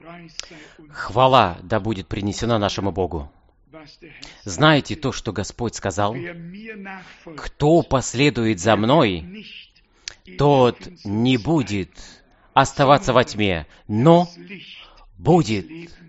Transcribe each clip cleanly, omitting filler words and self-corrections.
Хвала да будет принесена нашему Богу. Знаете то, что Господь сказал? Кто последует за мной, тот не будет оставаться во тьме, но будет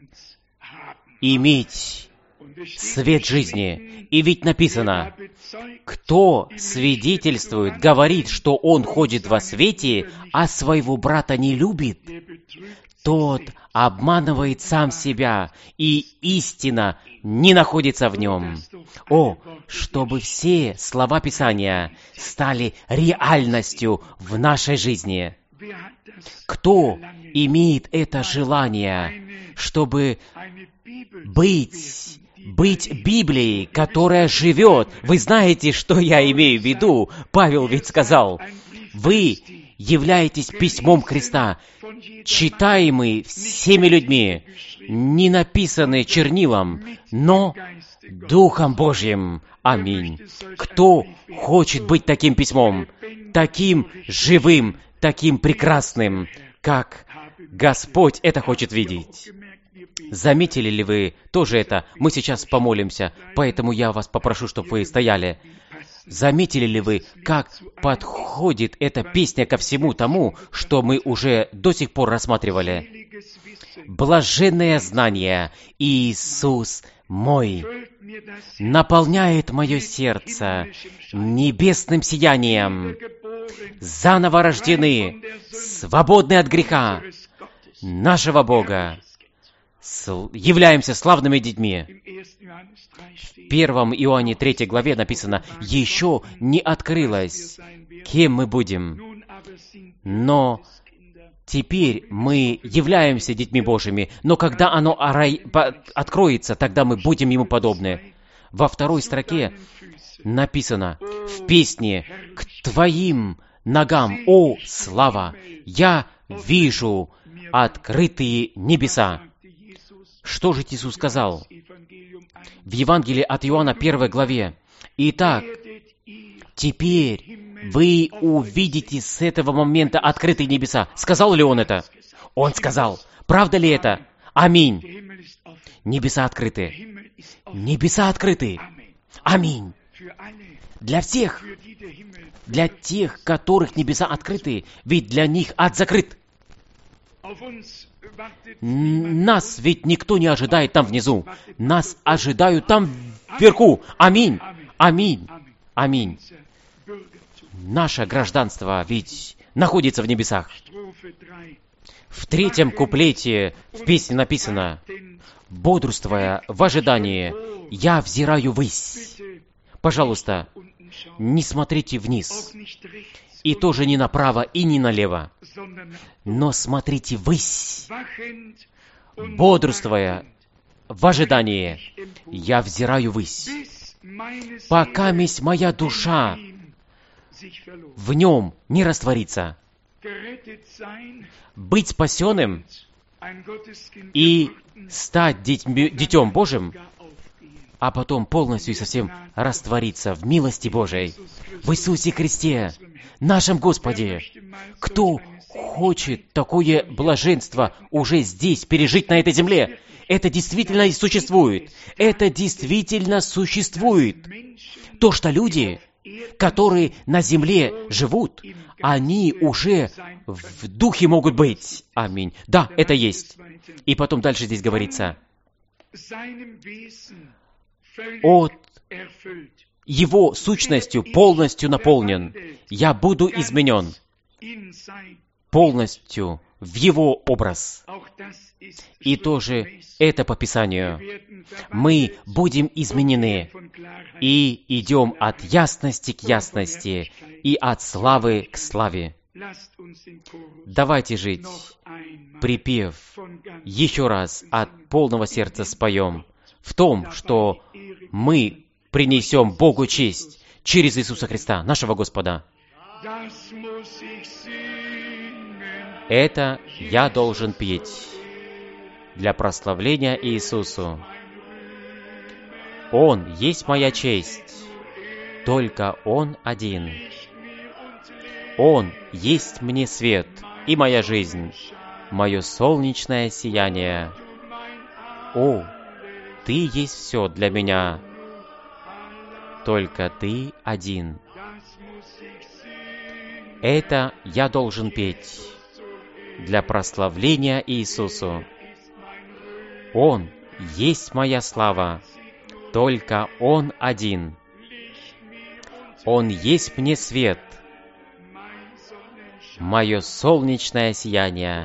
иметь свет жизни. И ведь написано, кто свидетельствует, говорит, что он ходит во свете, а своего брата не любит, тот обманывает сам себя, и истина не находится в нем. О, чтобы все слова Писания стали реальностью в нашей жизни. Кто имеет это желание, чтобы быть Библией, которая живет? Вы знаете, что я имею в виду? Павел ведь сказал, вы являетесь письмом Христа, читаемый всеми людьми, не написанный чернилом, но Духом Божьим. Аминь. Кто хочет быть таким письмом, таким живым, таким прекрасным, как Господь это хочет видеть? Заметили ли вы тоже это? Мы сейчас помолимся, поэтому я вас попрошу, чтобы вы стояли. Заметили ли вы, как подходит эта песня ко всему тому, что мы уже до сих пор рассматривали? Блаженное знание, Иисус мой, наполняет мое сердце небесным сиянием. Заново рождены, свободны от греха нашего Бога, являемся славными детьми. В 1 Иоанне 3 главе написано, «Еще не открылось, кем мы будем, но теперь мы являемся детьми Божьими, но когда оно откроется, тогда мы будем Ему подобны». Во второй строке написано в песне «К Твоим ногам, о слава, я вижу открытые небеса». Что же Иисус сказал в Евангелии от Иоанна 1 главе? «Итак, теперь вы увидите с этого момента открытые небеса». Сказал ли Он это? Он сказал. Правда ли это? Аминь. Небеса открыты. Небеса открыты. Аминь. Для всех. Для тех, которых небеса открыты, ведь для них ад закрыт. Нас ведь никто не ожидает там внизу. Нас ожидают там вверху. Аминь. Аминь. Аминь. Наше гражданство ведь находится в небесах. В 3 куплете в песне написано, «Бодрствуя в ожидании, я взираю ввысь». Пожалуйста, не смотрите вниз. И тоже не направо и не налево. Но смотрите ввысь. Бодрствуя в ожидании, я взираю ввысь. Пока моя душа в нем не растворится. Быть спасенным и стать Детем Божьим, а потом полностью и совсем раствориться в милости Божией, в Иисусе Христе, нашем Господе. Кто хочет такое блаженство уже здесь пережить на этой земле? Это действительно и существует. Это действительно существует. То, что люди, которые на земле живут, они уже в духе могут быть. Аминь. Да, это есть. И потом дальше здесь говорится, от Его сущностью полностью наполнен. Я буду изменен полностью в Его образ. И тоже это по Писанию. Мы будем изменены и идем от ясности к ясности и от славы к славе. Давайте жить, припев, еще раз от полного сердца споем в том, что мы принесем Богу честь через Иисуса Христа, нашего Господа. Это я должен петь для прославления Иисусу. Он есть моя честь, только Он один. Он есть мне свет и моя жизнь. мое солнечное сияние. О, Ты есть все для меня. Только Ты один. Это я должен петь для прославления Иисусу. Он есть моя слава. Только Он один. Он есть мне свет, мое солнечное сияние.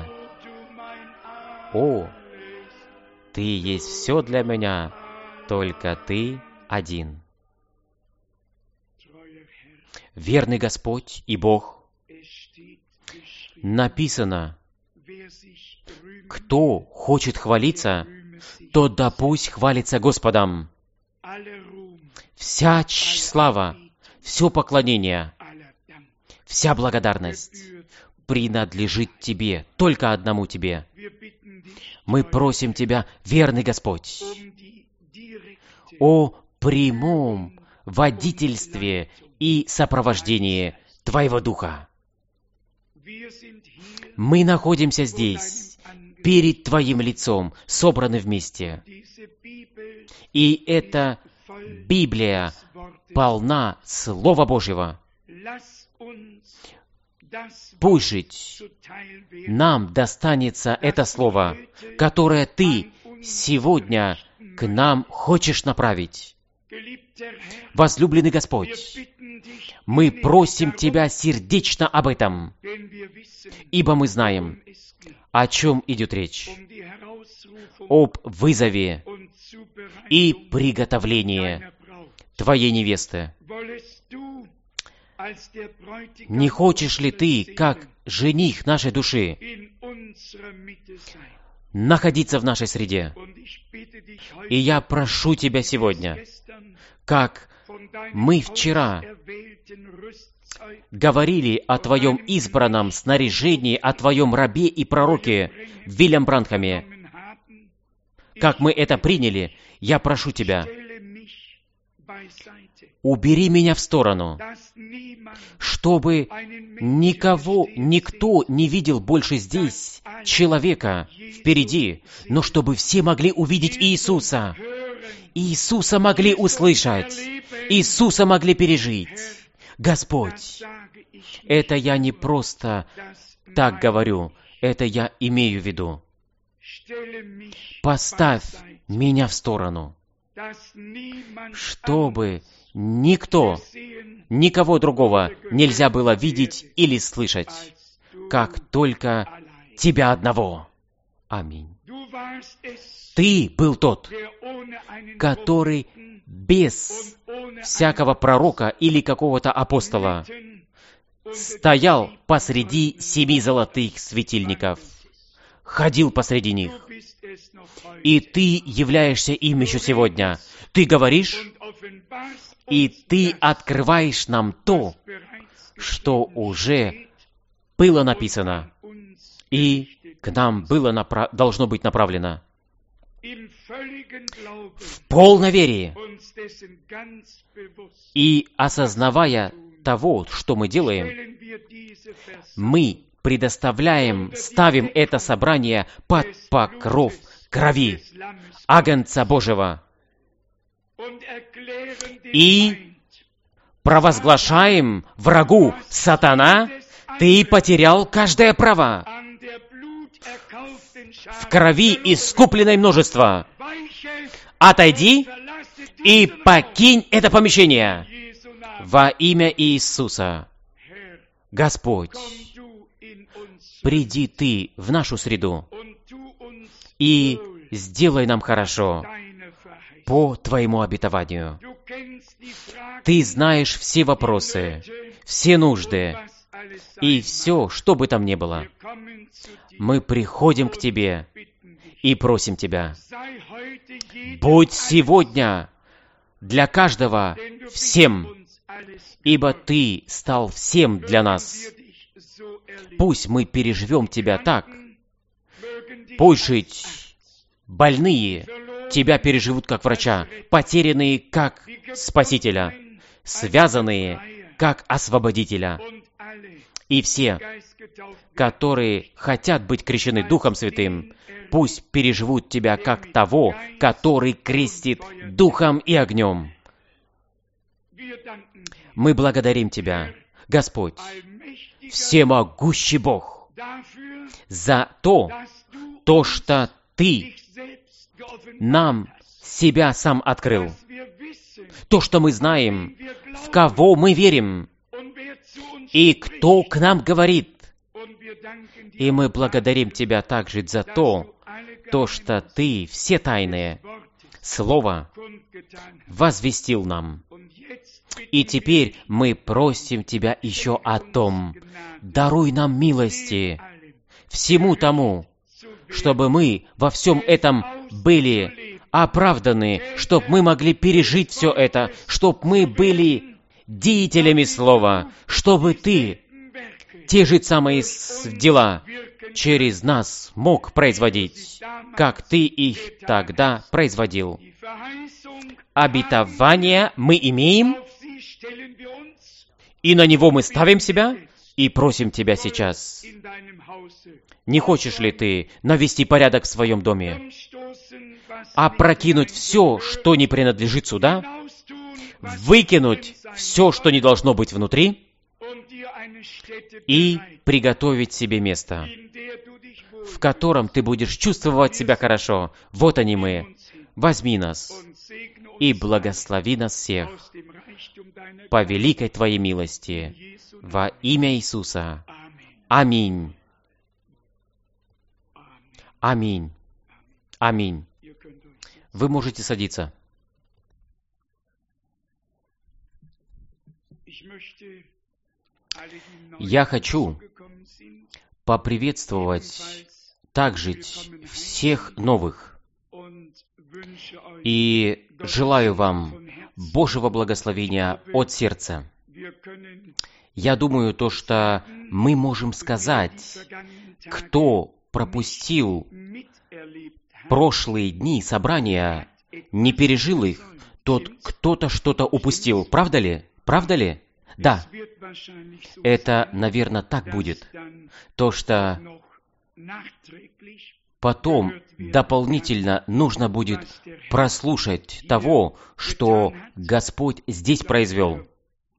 О, Ты есть все для меня, только Ты один. Верный Господь и Бог, написано, кто хочет хвалиться, то да пусть хвалится Господом. Вся слава, все поклонение, вся благодарность принадлежит Тебе, только одному Тебе. Мы просим Тебя, верный Господь, о прямом водительстве и сопровождении Твоего Духа. Мы находимся здесь, перед Твоим лицом, собраны вместе. И эта Библия полна Слова Божьего. Пусть жить нам достанется это Слово, которое Ты сегодня к нам хочешь направить. Возлюбленный Господь, мы просим Тебя сердечно об этом, ибо мы знаем, о чем идет речь. Об вызове и приготовлении Твоей невесты. Не хочешь ли Ты, как жених нашей души, находиться в нашей среде? И я прошу Тебя сегодня, как мы вчера говорили о Твоем избранном снаряжении, о Твоем рабе и пророке Вильям Бранхаме, как мы это приняли, я прошу Тебя, убери меня в сторону, чтобы никто не видел больше здесь человека впереди, но чтобы все могли увидеть Иисуса. Иисуса могли услышать, Иисуса могли пережить. Господь, это я не просто так говорю, это я имею в виду. Поставь меня в сторону, чтобы никого другого нельзя было видеть или слышать, как только Тебя одного. Аминь. Ты был тот, который без всякого пророка или какого-то апостола стоял посреди 7 золотых светильников, ходил посреди них. И Ты являешься им еще сегодня. Ты говоришь, и Ты открываешь нам то, что уже было написано, и к нам должно быть направлено. В полной вере и осознавая того, что мы делаем, мы ставим это собрание под покров крови Агнца Божьего и провозглашаем врагу: «Сатана, ты потерял каждое право в крови искупленное множество. Отойди и покинь это помещение во имя Иисуса». Господь, приди Ты в нашу среду и сделай нам хорошо по Твоему обетованию. Ты знаешь все вопросы, все нужды и все, что бы там ни было. Мы приходим к Тебе и просим Тебя: будь сегодня для каждого всем, ибо Ты стал всем для нас. Пусть мы переживем Тебя так. Пусть жить больные Тебя переживут как врача, потерянные как Спасителя, связанные как Освободителя. И все, которые хотят быть крещены Духом Святым, пусть переживут Тебя как того, который крестит Духом и огнем. Мы благодарим Тебя, Господь, всемогущий Бог, за то, что Ты нам себя сам открыл. То, что мы знаем, в кого мы верим, и кто к нам говорит. И мы благодарим Тебя также за то, что Ты все тайные слова возвестил нам. И теперь мы просим Тебя еще о том, даруй нам милости всему тому, чтобы мы во всем этом были оправданы, чтобы мы могли пережить все это, чтобы мы были деятелями Слова, чтобы Ты те же самые дела через нас мог производить, как Ты их тогда производил. Обетование мы имеем, и на него мы ставим себя, и просим Тебя сейчас. Не хочешь ли Ты навести порядок в своем доме, опрокинуть все, что не принадлежит сюда, выкинуть все, что не должно быть внутри, и приготовить себе место, в котором ты будешь чувствовать себя хорошо. Вот они мы. Возьми нас и благослови нас всех по великой Твоей милости во имя Иисуса. Аминь. Аминь. Аминь. Вы можете садиться. Я хочу поприветствовать также всех новых и желаю вам Божьего благословения от сердца. Я думаю, то, что мы можем сказать, кто пропустил прошлые дни собрания, не пережил их, тот кто-то что-то упустил. Правда ли? Правда ли? Да. Это, наверное, так будет. То, что потом дополнительно нужно будет прослушать того, что Господь здесь произвел.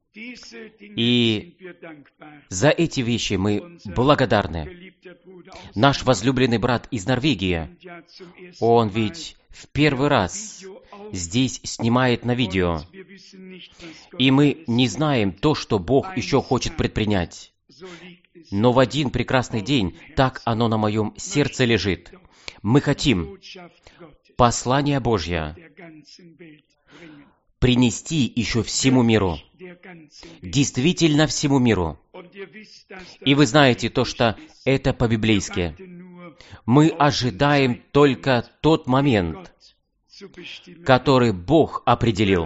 И за эти вещи мы благодарны. Наш возлюбленный брат из Норвегии, он ведь в первый раз здесь снимает на видео. И мы не знаем то, что Бог еще хочет предпринять. Но в один прекрасный день так оно на моем сердце лежит. Мы хотим послание Божье принести еще всему миру. Действительно всему миру. И вы знаете то, что это по-библейски. Мы ожидаем только тот момент, который Бог определил.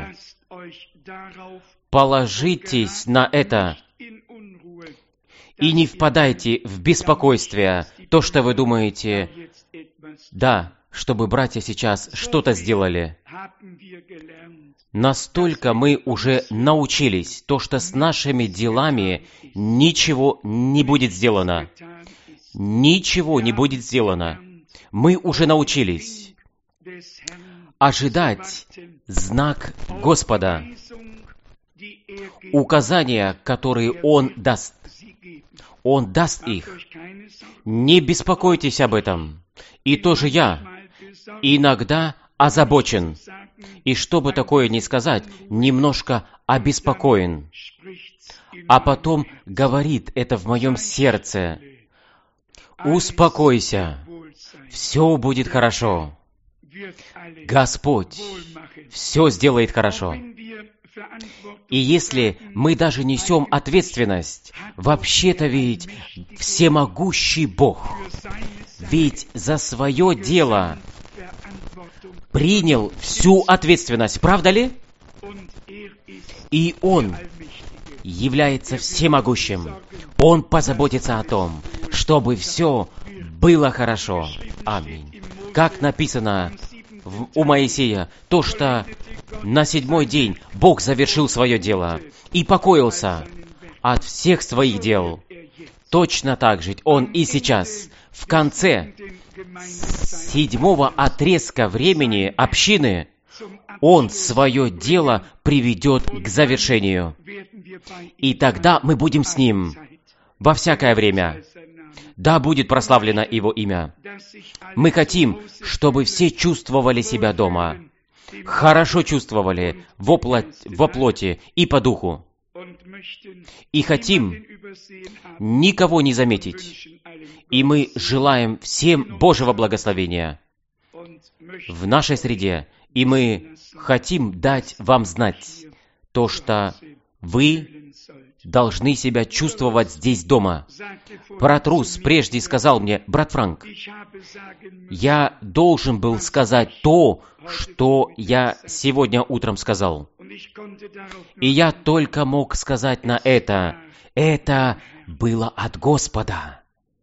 Положитесь на это и не впадайте в беспокойствие, то, что вы думаете, да, чтобы братья сейчас что-то сделали. Настолько мы уже научились, то, что с нашими делами ничего не будет сделано. Ничего не будет сделано. Мы уже научились ожидать знак Господа, указания, которые Он даст. Он даст их. Не беспокойтесь об этом. И тоже я иногда озабочен. И чтобы такое не сказать, немножко обеспокоен. А потом говорит это в моем сердце. Успокойся. Все будет хорошо. Господь все сделает хорошо. И если мы даже несем ответственность, вообще-то ведь всемогущий Бог, ведь за свое дело принял всю ответственность, правда ли? И Он является всемогущим. Он позаботится о том, чтобы все было хорошо. Аминь. Как написано у Моисея, то, что на 7-й день Бог завершил свое дело и покоился от всех своих дел. точно так же Он и сейчас, в конце 7-го отрезка времени общины, Он свое дело приведет к завершению. И тогда мы будем с Ним во всякое время. Да будет прославлено Его имя. Мы хотим, чтобы все чувствовали себя дома, хорошо чувствовали во плоти и по духу. И хотим никого не заметить. И мы желаем всем Божьего благословения в нашей среде. И мы хотим дать вам знать то, что вы должны себя чувствовать здесь дома. Брат Рус прежде сказал мне: брат Франк, я должен был сказать то, что я сегодня утром сказал. И я только мог сказать на это. Это было от Господа.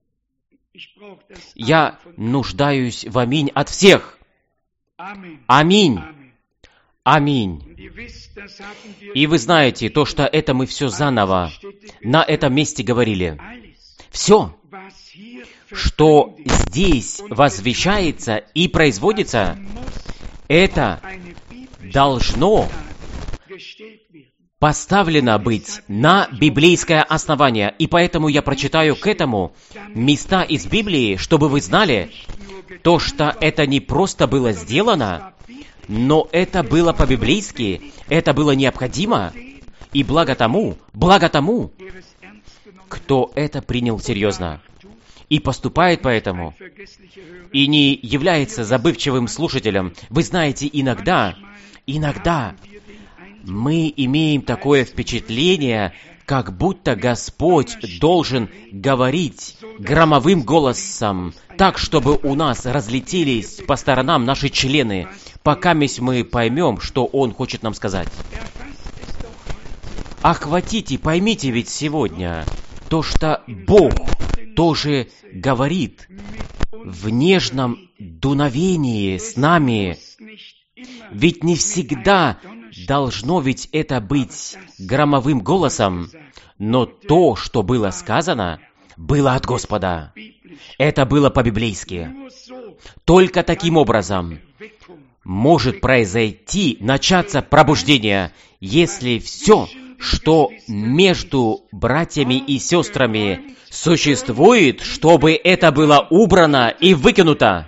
Я нуждаюсь в аминь от всех. Аминь. Аминь. И вы знаете, то, что это мы все заново на этом месте говорили. Все, что здесь возвещается и производится, это должно поставлено быть на библейское основание. И поэтому я прочитаю к этому места из Библии, чтобы вы знали, то, что это не просто было сделано, но это было по-библейски, это было необходимо, и благо тому, кто это принял серьезно и поступает поэтому, и не является забывчивым слушателем. Вы знаете, иногда мы имеем такое впечатление, как будто Господь должен говорить громовым голосом, так, чтобы у нас разлетелись по сторонам наши члены, пока мы поймем, что Он хочет нам сказать. Охватите, поймите ведь сегодня то, что Бог тоже говорит в нежном дуновении с нами. Ведь не всегда должно ведь это быть громовым голосом, но то, что было сказано, было от Господа. Это было по-библейски. Только таким образом может произойти, начаться пробуждение, если все, что между братьями и сестрами существует, чтобы это было убрано и выкинуто,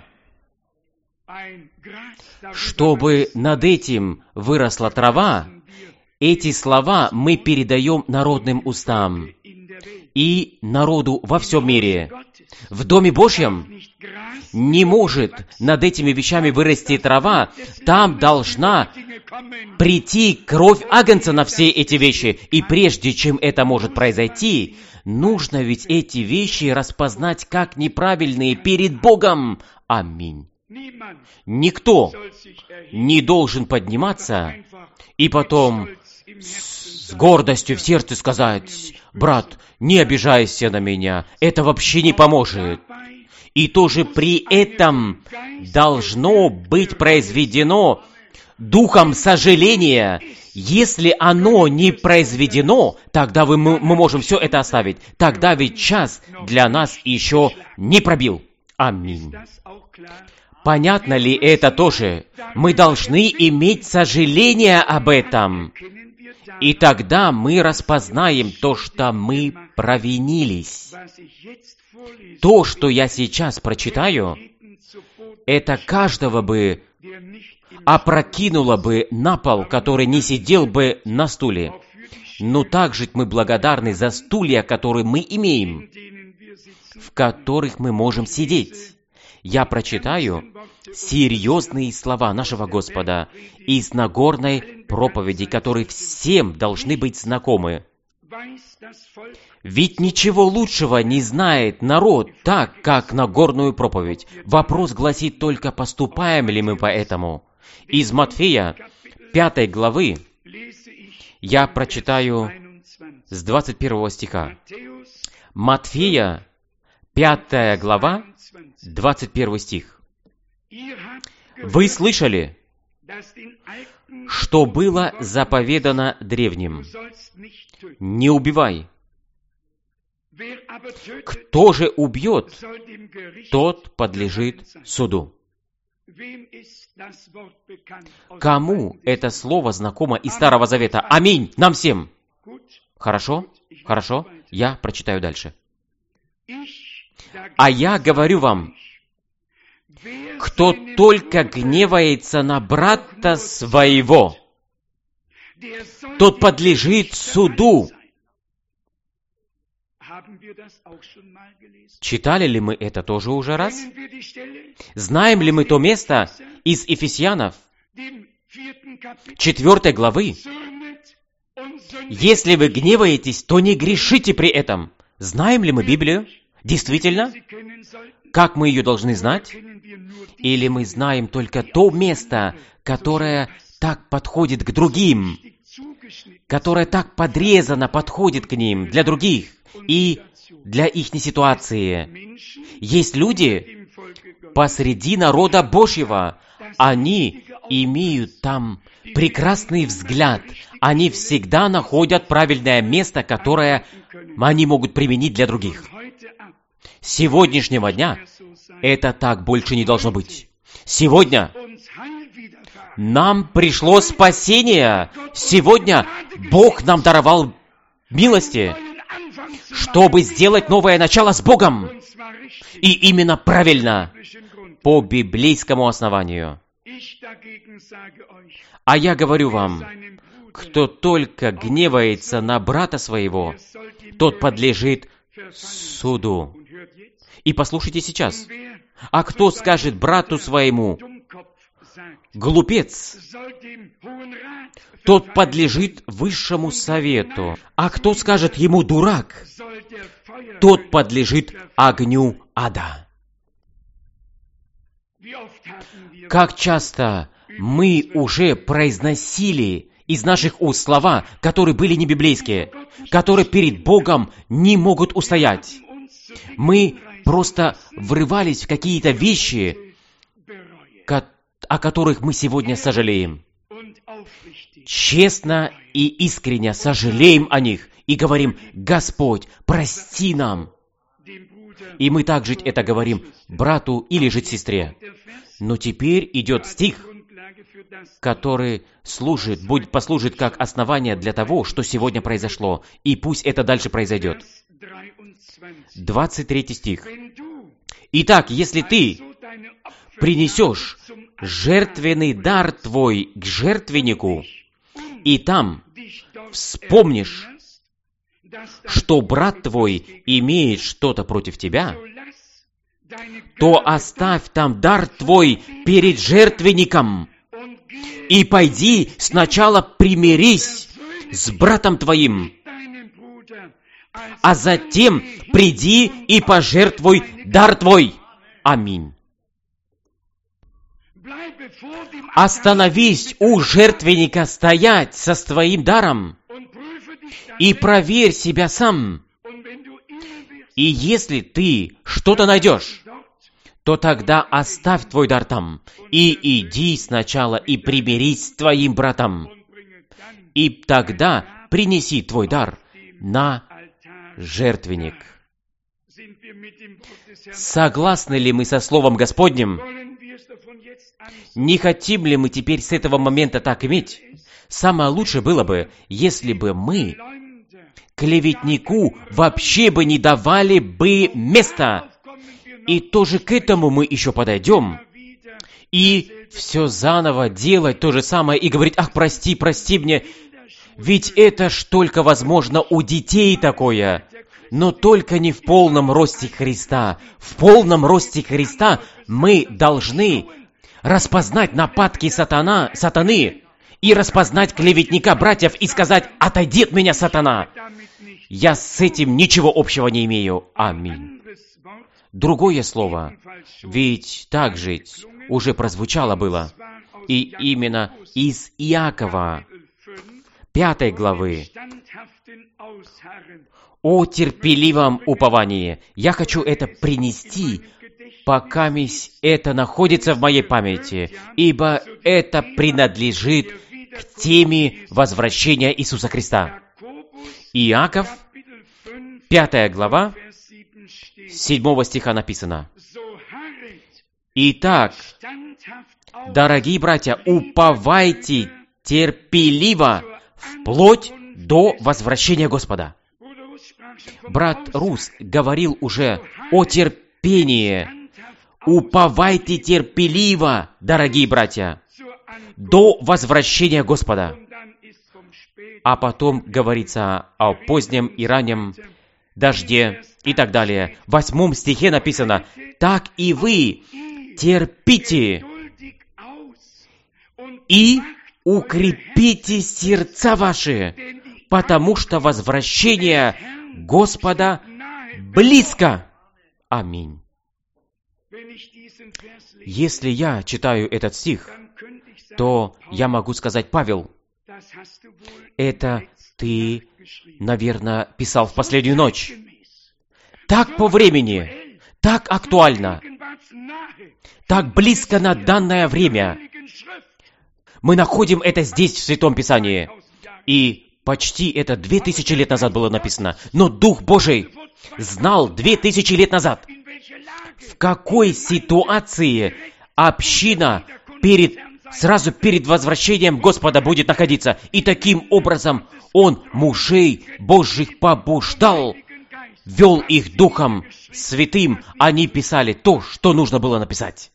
чтобы над этим выросла трава. Эти слова мы передаем народным устам и народу во всем мире. В Доме Божьем не может над этими вещами вырасти трава. Там должна прийти кровь Агнца на все эти вещи. И прежде чем это может произойти, нужно ведь эти вещи распознать как неправильные перед Богом. Аминь. Никто не должен подниматься и потом с гордостью в сердце сказать: брат, не обижайся на меня, это вообще не поможет. И тоже при этом должно быть произведено духом сожаления. Если оно не произведено, тогда мы можем все это оставить. Тогда ведь час для нас еще не пробил. Аминь. Понятно ли это тоже? Мы должны иметь сожаление об этом. И тогда мы распознаем то, что мы провинились. То, что я сейчас прочитаю, это каждого бы опрокинуло бы на пол, который не сидел бы на стуле. Но также мы благодарны за стулья, которые мы имеем, в которых мы можем сидеть. Я прочитаю серьезные слова нашего Господа из Нагорной проповеди, которые всем должны быть знакомы. Ведь ничего лучшего не знает народ так, как Нагорную проповедь. Вопрос гласит только, поступаем ли мы по этому. Из Матфея 5 главы я прочитаю с 21 стиха. Матфея 5 глава, 21 стих. «Вы слышали, что было заповедано древним: не убивай, Кто же убьет, тот подлежит суду. Кому это слово знакомо из Старого Завета? Аминь! Нам всем! Хорошо? Хорошо? Я прочитаю дальше. А я говорю вам, кто только гневается на брата своего, тот подлежит суду. Читали ли мы это тоже уже раз? Знаем ли мы то место из Ефесянов, 4 главы? Если вы гневаетесь, то не грешите при этом. Знаем ли мы Библию? Действительно? Как мы ее должны знать? Или мы знаем только то место, которое так подходит к другим, которое так подрезано подходит к ним, для других и для ихней ситуации? Есть люди посреди народа Божьего, они имеют там прекрасный взгляд, они всегда находят правильное место, которое они могут применить для других. С сегодняшнего дня это так больше не должно быть. Сегодня нам пришло спасение. Сегодня Бог нам даровал милости, чтобы сделать новое начало с Богом. И именно правильно, по библейскому основанию. А я говорю вам, кто только гневается на брата своего, тот подлежит суду. И послушайте сейчас. А кто скажет брату своему, глупец, тот подлежит высшему совету. А кто скажет ему дурак, тот подлежит огню ада. Как часто мы уже произносили из наших уст слова, которые были не библейские, которые перед Богом не могут устоять. Мы просто врывались в какие-то вещи, о которых мы сегодня сожалеем. Честно и искренне сожалеем о них и говорим: Господь, прости нам. И мы также это говорим брату или же сестре. Но теперь идет стих, который послужит как основание для того, что сегодня произошло. И пусть это дальше произойдет. 23 стих. Итак, если ты принесешь жертвенный дар твой к жертвеннику, и там вспомнишь, что брат твой имеет что-то против тебя, то оставь там дар твой перед жертвенником, и пойди сначала примирись с братом твоим, а затем приди и пожертвуй дар твой. Аминь. Остановись у жертвенника стоять со своим даром и проверь себя сам. И если ты что-то найдешь, то тогда оставь твой дар там и иди сначала и примирись с твоим братом. И тогда принеси твой дар на жертвенник. Согласны ли мы со Словом Господним? Не хотим ли мы теперь с этого момента так иметь? Самое лучшее было бы, если бы мы клеветнику вообще бы не давали бы места. И тоже к этому мы еще подойдем. И все заново делать то же самое и говорить: ах, прости мне. Ведь это ж только возможно у детей такое. Но только не в полном росте Христа. В полном росте Христа мы должны распознать нападки сатаны и распознать клеветника братьев и сказать: отойди от меня, сатана. Я с этим ничего общего не имею. Аминь. Другое слово, ведь также уже прозвучало было, и именно из Иакова, 5 главы, о терпеливом уповании. Я хочу это принести, пока это находится в моей памяти, ибо это принадлежит к теме возвращения Иисуса Христа. Иаков, 5 глава, 7 стиха написано: «Итак, дорогие братья, уповайте терпеливо вплоть до возвращения Господа». Брат Рус говорил уже о терпении. Уповайте терпеливо, дорогие братья, до возвращения Господа. А потом говорится о позднем и раннем дожде и так далее. В 8 стихе написано: «Так и вы терпите и укрепите сердца ваши, потому что возвращение Господа близко». Аминь. Если я читаю этот стих, то я могу сказать: Павел, это ты, наверное, писал в последнюю ночь. Так по времени, так актуально, так близко на данное время. Мы находим это здесь, в Святом Писании. И почти это 2000 лет назад было написано. Но Дух Божий знал 2000 лет назад, в какой ситуации община сразу перед возвращением Господа будет находиться. И таким образом Он мужей Божьих побуждал, вел их Духом Святым. Они писали то, что нужно было написать.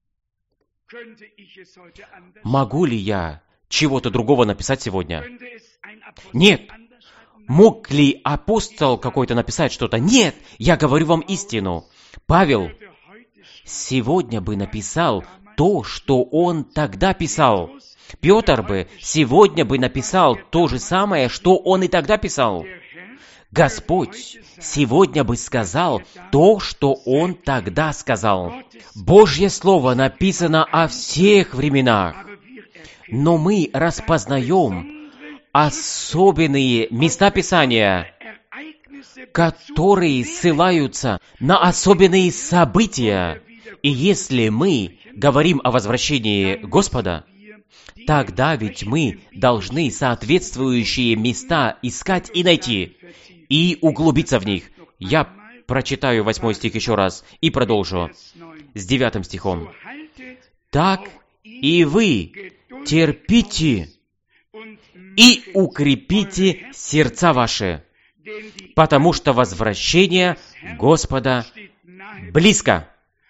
Могу ли я чего-то другого написать сегодня? Нет. Мог ли апостол какой-то написать что-то? Нет. Я говорю вам истину. Павел сегодня бы написал то, что он тогда писал. Петр бы сегодня бы написал то же самое, что он и тогда писал. Господь сегодня бы сказал то, что Он тогда сказал. Божье Слово написано о всех временах, но мы распознаем особенные места Писания, которые ссылаются на особенные события. И если мы говорим о возвращении Господа, тогда ведь мы должны соответствующие места искать и найти, и углубиться в них. Я прочитаю 8 стих еще раз и продолжу с 9 стихом. «Так и вы терпите и укрепите сердца ваши, потому что возвращение Господа близко.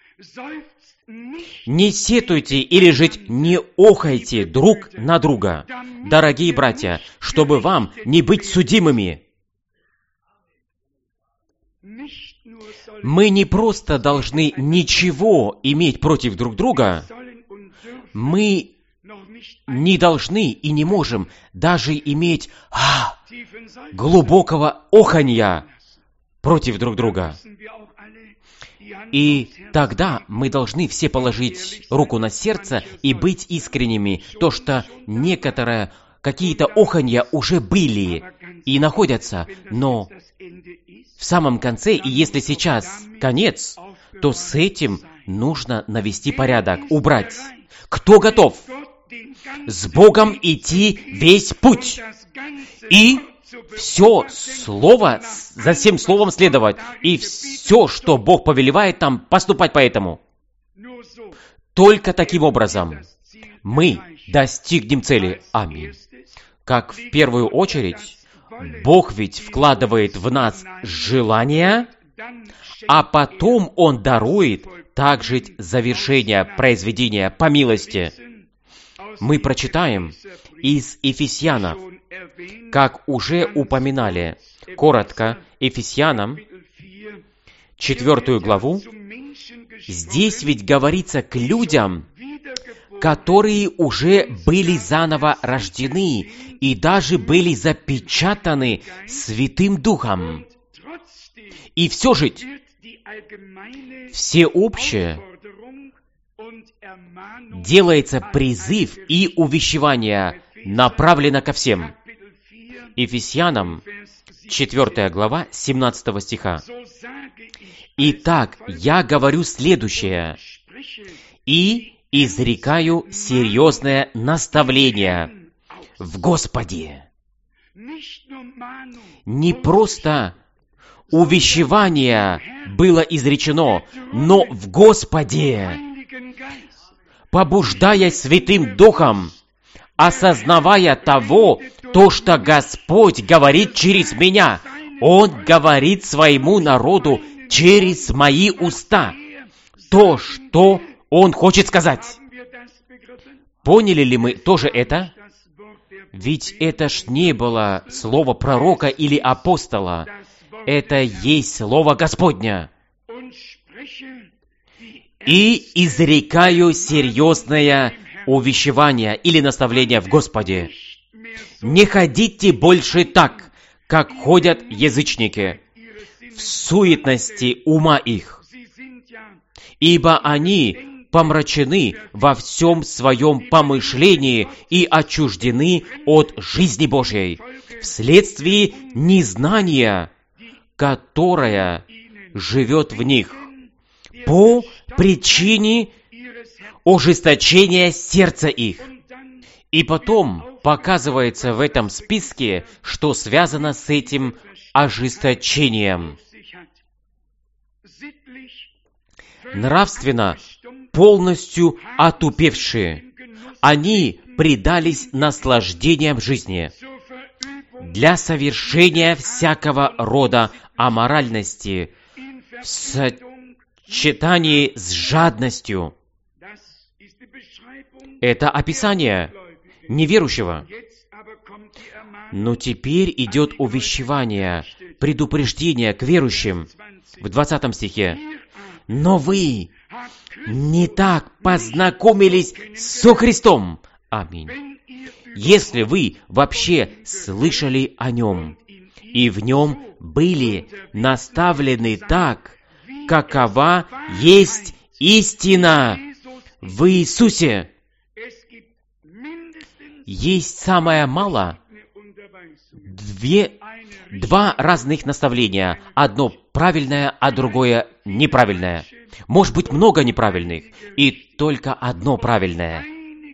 Не сетуйте или же не охайте друг на друга, дорогие братья, чтобы вам не быть судимыми». Мы не просто должны ничего иметь против друг друга, мы не должны и не можем даже иметь глубокого оханья против друг друга. И тогда мы должны все положить руку на сердце и быть искренними, то что какие-то оханья уже были и находятся, но в самом конце, и если сейчас конец, то с этим нужно навести порядок, убрать. Кто готов с Богом идти весь путь и все слово, за всем словом следовать, и все, что Бог повелевает нам, поступать по этому? Только таким образом мы достигнем цели. Аминь. Как в первую очередь, Бог ведь вкладывает в нас желания, а потом Он дарует также завершение произведения по милости. Мы прочитаем из Ефесянов, как уже упоминали, коротко, Ефесянам, 4 главу. Здесь ведь говорится к людям, которые уже были заново рождены и даже были запечатаны Святым Духом. И все же всеобщее делается призыв и увещевание, направлено ко всем. Ефесянам, 4 глава, 17 стиха. «Итак, я говорю следующее, и изрекаю серьезное наставление в Господе». Не просто увещевание было изречено, но в Господе, побуждаясь Святым Духом, осознавая того, то, что Господь говорит через меня, Он говорит своему народу через мои уста то, что Он хочет сказать. Поняли ли мы тоже это? Ведь это ж не было слово пророка или апостола. Это есть слово Господня. И изрекаю серьезное увещевание или наставление в Господе. Не ходите больше так, как ходят язычники, в суетности ума их, ибо они помрачены во всем своем помышлении и отчуждены от жизни Божьей, вследствие незнания, которое живет в них, по причине ожесточения сердца их. И потом показывается в этом списке, что связано с этим ожесточением. Нравственно полностью отупевшие, они предались наслаждениям жизни для совершения всякого рода аморальности в сочетании с жадностью. Это описание неверующего. Но теперь идет увещевание, предупреждение к верующим в 20 стихе. «Но вы не так познакомились со Христом». Аминь. Если вы вообще слышали о Нем, и в Нем были наставлены так, какова есть истина в Иисусе. Есть самое мало два разных наставления. Одно правильное, а другое неправильное. Может быть, много неправильных, и только одно правильное.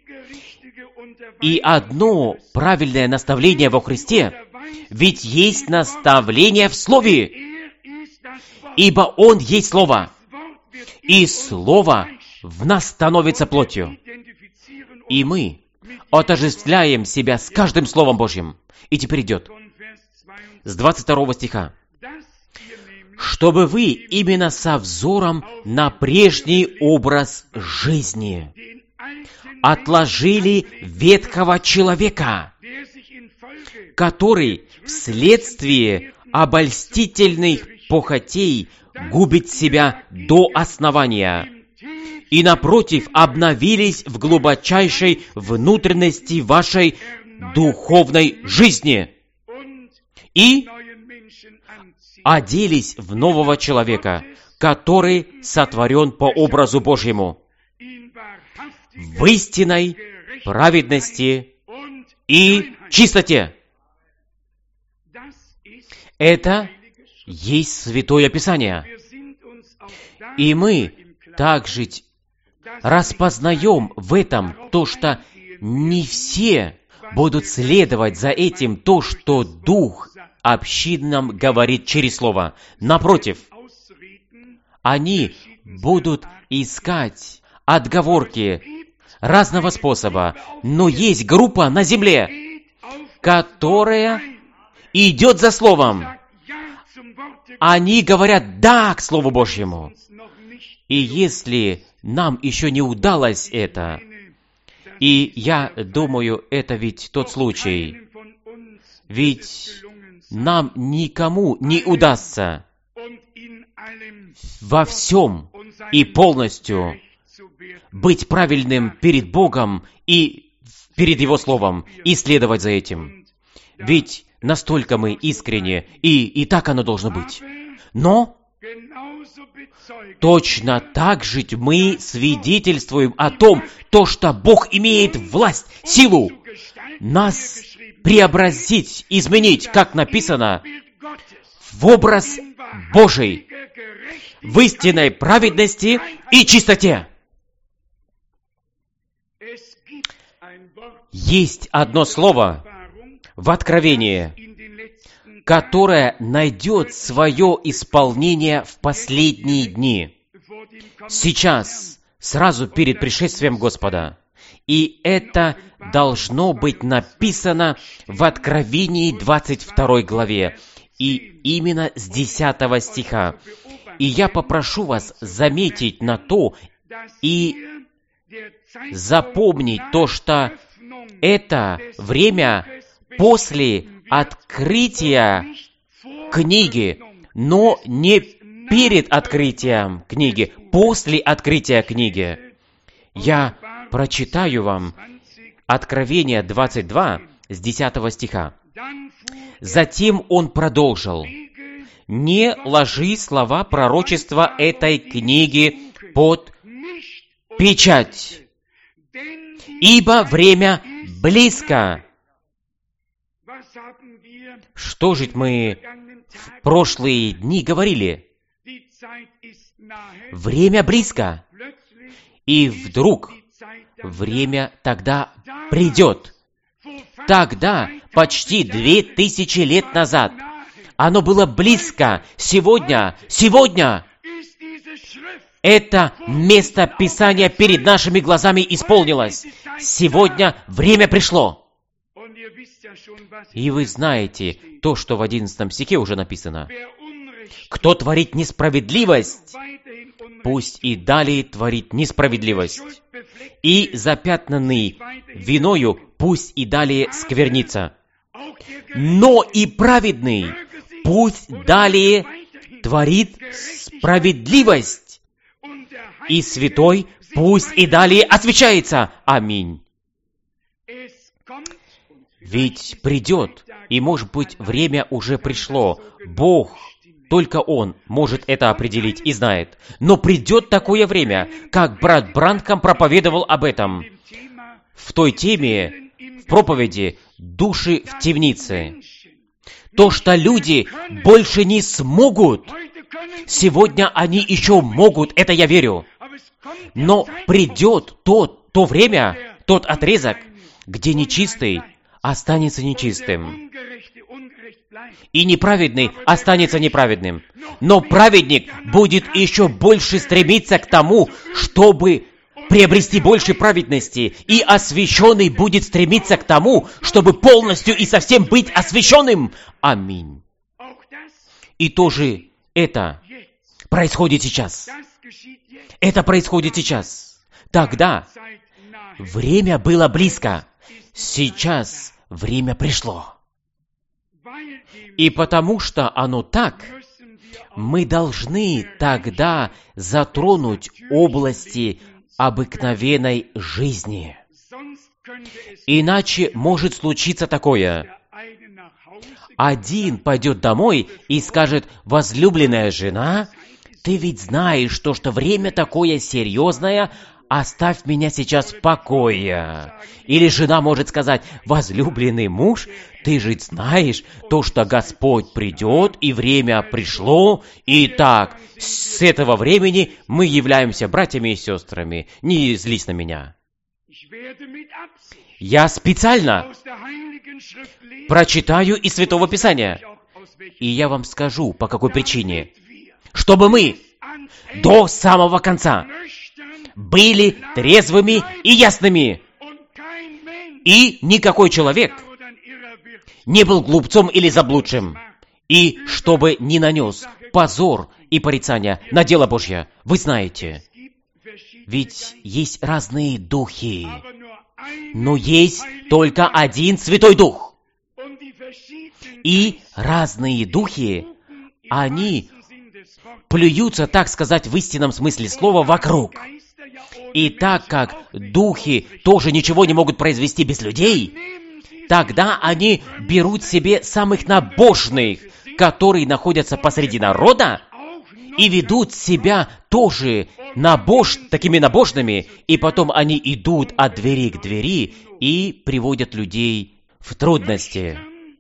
И одно правильное наставление во Христе, ведь есть наставление в Слове, ибо Он есть Слово, и Слово в нас становится плотью. И мы отождествляем себя с каждым Словом Божьим. И теперь идет с 22 стиха. «Чтобы вы именно со взором на прежний образ жизни отложили ветхого человека, который вследствие обольстительных похотей губит себя до основания, и, напротив, обновились в глубочайшей внутренности вашей духовной жизни и оделись в нового человека, который сотворен по образу Божьему, в истинной праведности и чистоте». Это есть Святое Писание. И мы также распознаем в этом то, что не все будут следовать за этим, то, что Дух общинам говорит через Слово. Напротив, они будут искать отговорки разного способа. Но есть группа на земле, которая идет за Словом. Они говорят «да» к Слову Божьему. И если нам еще не удалось это, и я думаю, это ведь тот случай, ведь нам никому не удастся во всем и полностью быть правильным перед Богом и перед Его Словом, и следовать за этим. Ведь настолько мы искренне, и так оно должно быть. Но точно так же мы свидетельствуем о том, то, что Бог имеет власть, силу нас преобразить, изменить, как написано, в образ Божий, в истинной праведности и чистоте. Есть одно слово в Откровении которая найдет свое исполнение в последние дни. Сейчас, сразу перед пришествием Господа. И это должно быть написано в Откровении 22 главе, и именно с 10 стиха. И я попрошу вас заметить на то и запомнить то, что это время после открытия книги, но не перед открытием книги, после открытия книги. Я прочитаю вам Откровение 22 с 10 стиха. Затем он продолжил: «Не ложи слова пророчества этой книги под печать, ибо время близко». Что же мы в прошлые дни говорили? Время близко. И вдруг время тогда придет. Тогда, почти 2000 лет назад, оно было близко. Сегодня, это место Писания перед нашими глазами исполнилось. Сегодня время пришло. И вы знаете то, что в 11 стихе уже написано. «Кто творит несправедливость, пусть и далее творит несправедливость. И запятнанный виною, пусть и далее сквернится. Но и праведный, пусть далее творит справедливость. И святой, пусть и далее освящается». Аминь. Ведь придет, и, может быть, время уже пришло. Бог, только Он может это определить и знает. Но придет такое время, как брат Бранхам проповедовал об этом в той теме, в проповеди «Души в темнице». То, что люди больше не смогут. Сегодня они еще могут, это я верю. Но придет то время, тот отрезок, где нечистый останется нечистым, и неправедный останется неправедным. Но праведник будет еще больше стремиться к тому, чтобы приобрести больше праведности, и освященный будет стремиться к тому, чтобы полностью и совсем быть освященным. Аминь. И тоже это происходит сейчас. Это происходит сейчас. Тогда время было близко. Сейчас время пришло. И потому что оно так, мы должны тогда затронуть области обыкновенной жизни. Иначе может случиться такое. Один пойдет домой и скажет: «Возлюбленная жена, ты ведь знаешь, что время такое серьезное, оставь меня сейчас в покое». Или жена может сказать: «Возлюбленный муж, ты же знаешь то, что Господь придет, и время пришло, и так, с этого времени мы являемся братьями и сестрами. Не злись на меня». Я специально прочитаю из Святого Писания, и я вам скажу, по какой причине. Чтобы мы до самого конца были трезвыми и ясными. И никакой человек не был глупцом или заблудшим. И чтобы не нанес позор и порицание на дело Божье. Вы знаете, ведь есть разные духи, но есть только один Святой Дух. И разные духи, они плюются, так сказать, в истинном смысле слова, вокруг. И так как духи тоже ничего не могут произвести без людей, тогда они берут себе самых набожных, которые находятся посреди народа, и ведут себя тоже такими набожными, и потом они идут от двери к двери и приводят людей в трудности.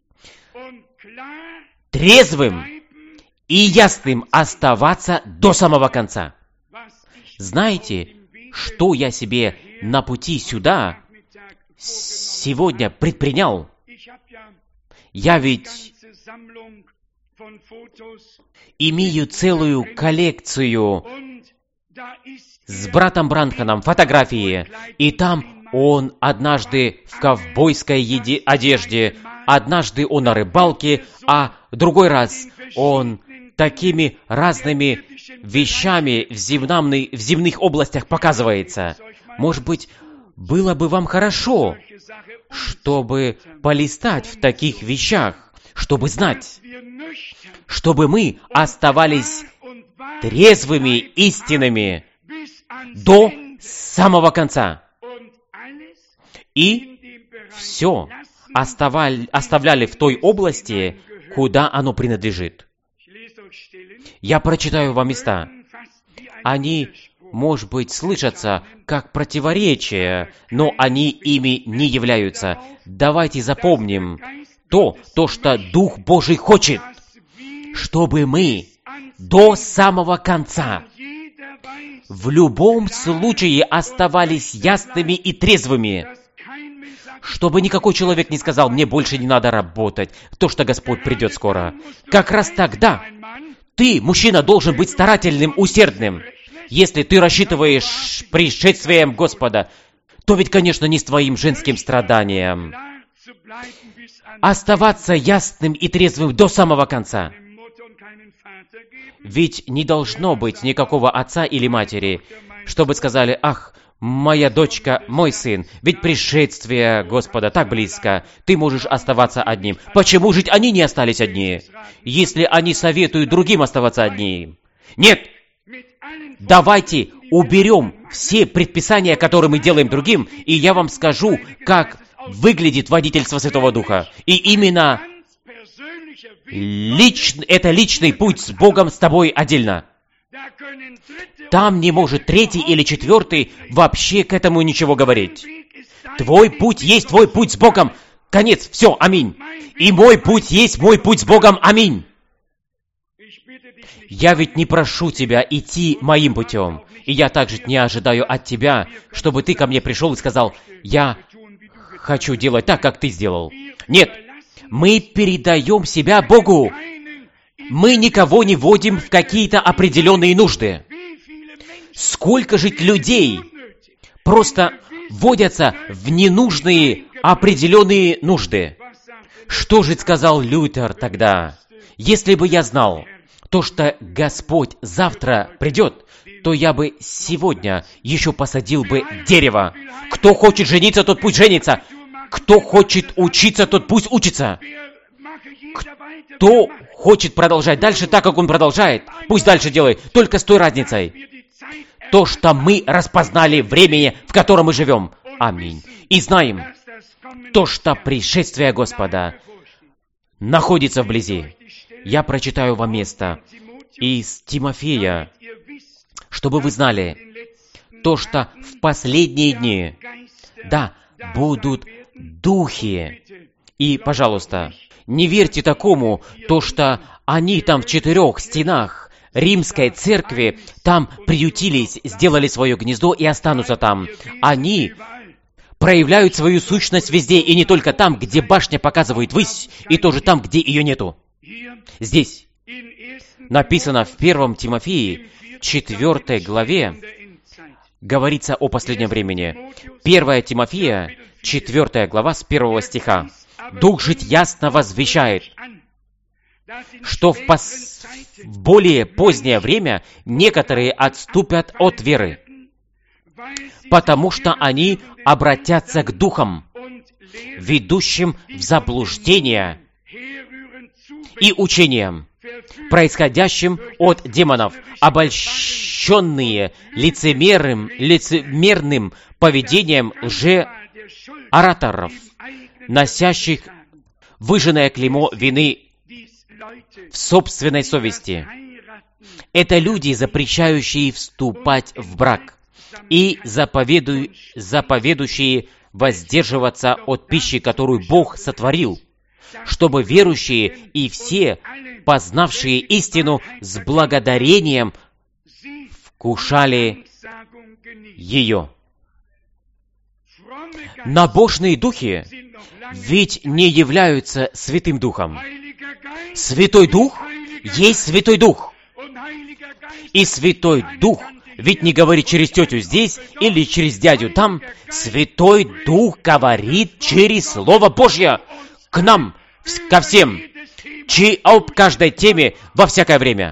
Трезвым и ясным оставаться до самого конца. Знаете, что я себе на пути сюда сегодня предпринял? Я ведь имею целую коллекцию с братом Бранханом фотографии, и там он однажды в ковбойской одежде, однажды он на рыбалке, а другой раз он такими разными вещами в земных областях показывается. Может быть, было бы вам хорошо, чтобы полистать в таких вещах, чтобы знать, чтобы мы оставались трезвыми истинами до самого конца. И все оставляли в той области, куда оно принадлежит. Я прочитаю вам места. Они, может быть, слышатся как противоречия, но они ими не являются. Давайте запомним то, что Дух Божий хочет, чтобы мы до самого конца в любом случае оставались ясными и трезвыми, чтобы никакой человек не сказал: «Мне больше не надо работать, то, что Господь придет скоро». Как раз тогда ты, мужчина, должен быть старательным, усердным. Если ты рассчитываешь пришествием Господа, то ведь, конечно, не с твоим женским страданием. Оставаться ясным и трезвым до самого конца. Ведь не должно быть никакого отца или матери, чтобы сказали: «Ах, моя дочка, мой сын, ведь пришествие Господа так близко, ты можешь оставаться одним». Почему жить они не остались одни, если они советуют другим оставаться одним? Нет! Давайте уберем все предписания, которые мы делаем другим, и я вам скажу, как выглядит водительство Святого Духа. И именно это личный путь с Богом, с тобой отдельно. Там не может третий или четвертый вообще к этому ничего говорить. Твой путь есть твой путь с Богом. Конец, все, аминь. И мой путь есть мой путь с Богом, аминь. Я ведь не прошу тебя идти моим путем. И я также не ожидаю от тебя, чтобы ты ко мне пришел и сказал: «Я хочу делать так, как ты сделал». Нет, мы передаем себя Богу. Мы никого не вводим в какие-то определенные нужды. Сколько же людей просто вводятся в ненужные определенные нужды? Что же сказал Лютер тогда? Если бы я знал то, что Господь завтра придет, то я бы сегодня еще посадил бы дерево. Кто хочет жениться, тот пусть женится. Кто хочет учиться, тот пусть учится. Кто хочет продолжать дальше так, как он продолжает, пусть дальше делает, только с той разницей. То, что мы распознали времени, в котором мы живем. Аминь. И знаем то, что пришествие Господа находится вблизи. Я прочитаю вам место из Тимофея, чтобы вы знали то, что в последние дни, да, будут духи. И, пожалуйста, не верьте такому, то, что они там в 4 стенах Римской церкви там приютились, сделали свое гнездо и останутся там. Они проявляют свою сущность везде, и не только там, где башня показывает высь, и тоже там, где ее нету. Здесь написано в 1 Тимофеи, 4 главе, говорится о последнем времени. 1 Тимофея, 4 глава, с 1 стиха. «Дух жить ясно возвещает, что в более позднее время некоторые отступят от веры, потому что они обратятся к духам, ведущим в заблуждение и учениям, происходящим от демонов, обольщенные лицемерным поведением лжеораторов, носящих выжженное клеймо вины в собственной совести. Это люди, запрещающие вступать в брак и заповедующие воздерживаться от пищи, которую Бог сотворил, чтобы верующие и все, познавшие истину, с благодарением вкушали ее. Набожные духи ведь не являются Святым Духом. Святой Дух есть Святой Дух. И Святой Дух ведь не говорит через тетю здесь или через дядю там. Святой Дух говорит через Слово Божье к нам, ко всем, об каждой теме во всякое время.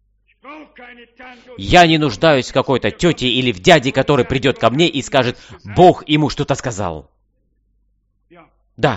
Я не нуждаюсь в какой-то тете или в дяде, который придет ко мне и скажет, Бог ему что-то сказал. Да.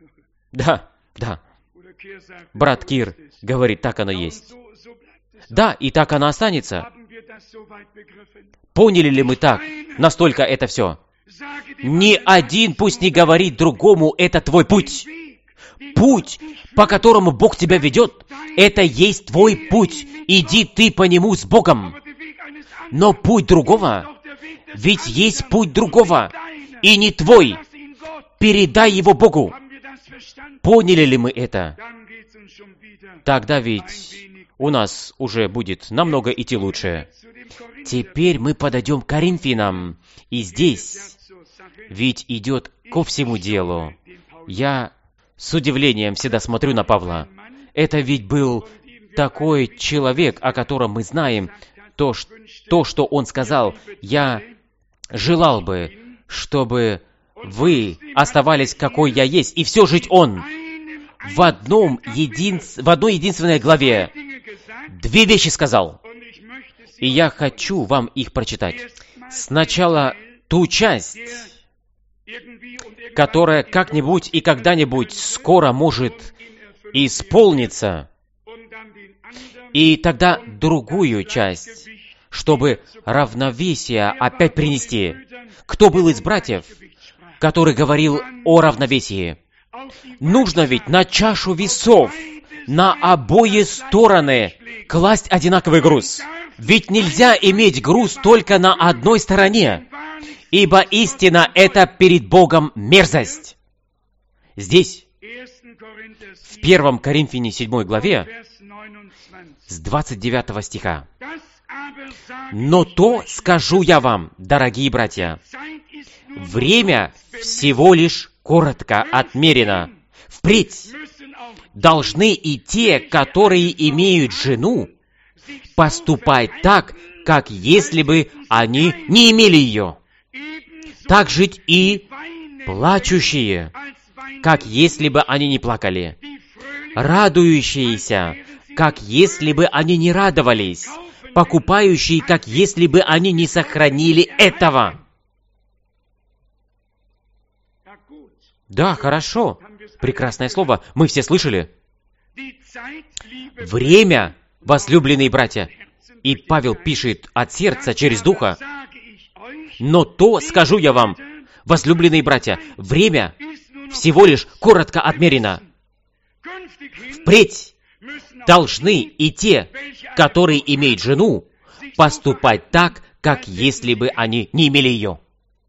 Брат Кир говорит, так оно есть. Да, и так оно останется. Поняли ли мы так? Настолько это все. Ни один пусть не говорит другому, это твой путь. Путь, по которому Бог тебя ведет, это есть твой путь. Иди ты по нему с Богом. Но путь другого, ведь есть путь другого, и не твой. Передай его Богу. Поняли ли мы это? Тогда ведь у нас уже будет намного идти лучше. Теперь мы подойдем к Коринфянам. И здесь ведь идет ко всему делу. Я с удивлением всегда смотрю на Павла. Это ведь был такой человек, о котором мы знаем, то, что он сказал. Я желал бы, чтобы вы оставались, какой я есть, и все жить он. В одной единственной главе 2 вещи сказал. И я хочу вам их прочитать. Сначала ту часть, которая как-нибудь и когда-нибудь скоро может исполниться, и тогда другую часть, чтобы равновесие опять принести. Кто был из братьев, который говорил о равновесии? Нужно ведь на чашу весов, на обои стороны класть одинаковый груз. Ведь нельзя иметь груз только на одной стороне, ибо истина — это перед Богом мерзость. Здесь, в 1 Коринфяне 7 главе, с 29 стиха. «Но то скажу я вам, дорогие братья, время всего лишь коротко отмерено. Впредь должны и те, которые имеют жену, поступать так, как если бы они не имели ее. Так жить и плачущие, как если бы они не плакали, радующиеся, как если бы они не радовались, покупающие, как если бы они не сохранили этого». Да, хорошо. Прекрасное слово. Мы все слышали. Время, возлюбленные братья. И Павел пишет от сердца через Духа. «Но то скажу я вам, возлюбленные братья, время всего лишь коротко отмерено. Впредь должны и те, которые имеют жену, поступать так, как если бы они не имели ее».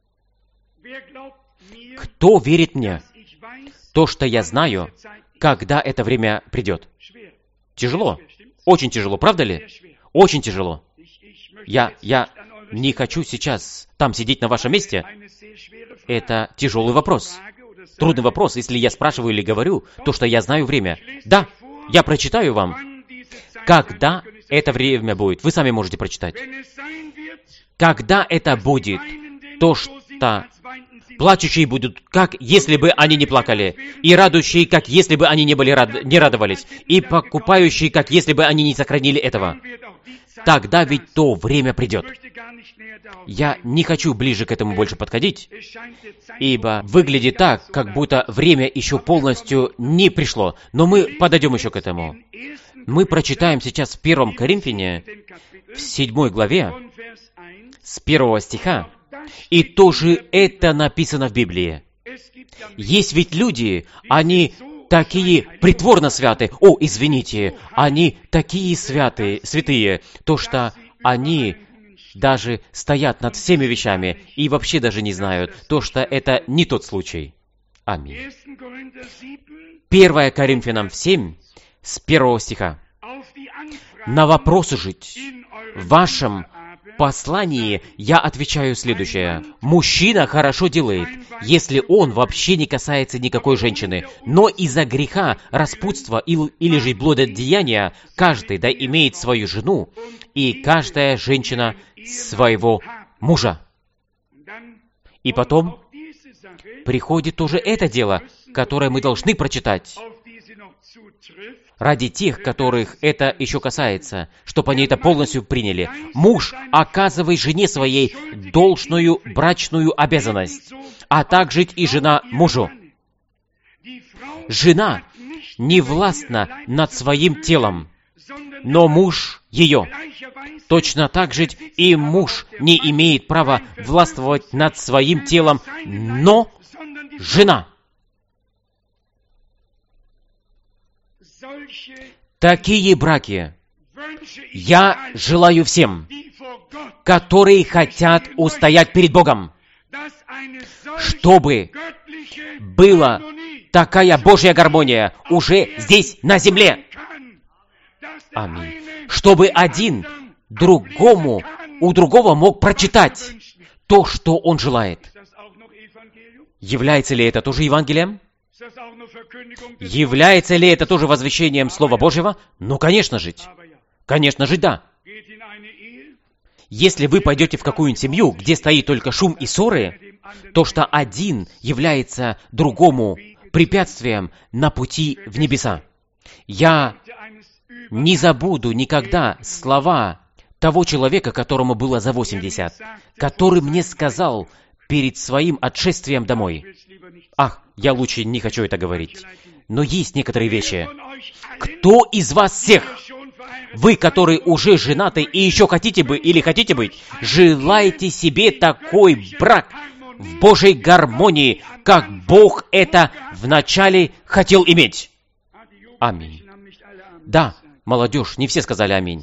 Кто верит мне? То, что я знаю, когда это время придет. Тяжело. Очень тяжело, правда ли? Очень тяжело. Я не хочу сейчас там сидеть на вашем месте. Это тяжелый вопрос. Трудный вопрос, если я спрашиваю или говорю то, что я знаю время. Да, я прочитаю вам. Когда это время будет? Вы сами можете прочитать. Когда это будет, то, что плачущие будут, как если бы они не плакали, и радующие, как если бы они не радовались, и покупающие, как если бы они не сохранили этого. Тогда ведь то время придет. Я не хочу ближе к этому больше подходить, ибо выглядит так, как будто время еще полностью не пришло. Но мы подойдем еще к этому. Мы прочитаем сейчас в 1 Коринфяне, в 7 главе, с 1 стиха. И тоже это написано в Библии. Есть ведь люди, они такие притворно святы. О, извините, они такие святые, то что они даже стоят над всеми вещами и вообще даже не знают, то что это не тот случай. Аминь. 1 Коринфянам 7, с 1 стиха. «На вопросы жить в вашем послании я отвечаю следующее. Мужчина хорошо делает, если он вообще не касается никакой женщины, но из-за греха, распутства или же блудодеяния каждый да имеет свою жену, и каждая женщина своего мужа. И потом приходит тоже это дело, которое мы должны прочитать. Ради тех, которых это еще касается, чтобы они это полностью приняли. Муж, оказывай жене своей должную брачную обязанность, а также и жена мужу. Жена не властна над своим телом, но муж ее. Точно так же и муж не имеет права властвовать над своим телом, но жена. Такие браки я желаю всем, которые хотят устоять перед Богом, чтобы была такая Божья гармония уже здесь, на земле. Аминь. Чтобы один у другого мог прочитать то, что он желает. Является ли это тоже Евангелием? Является ли это тоже возвещением Слова Божьего? Ну, конечно же. Конечно же, да. Если вы пойдете в какую-нибудь семью, где стоит только шум и ссоры, то что один является другому препятствием на пути в небеса. Я не забуду никогда слова того человека, которому было за 80, который мне сказал перед своим отшествием домой. Ах, я лучше не хочу это говорить. Но есть некоторые вещи. Кто из вас всех, вы, которые уже женаты и еще хотите быть, желаете себе такой брак в Божьей гармонии, как Бог это вначале хотел иметь? Аминь. Да, молодежь, не все сказали аминь.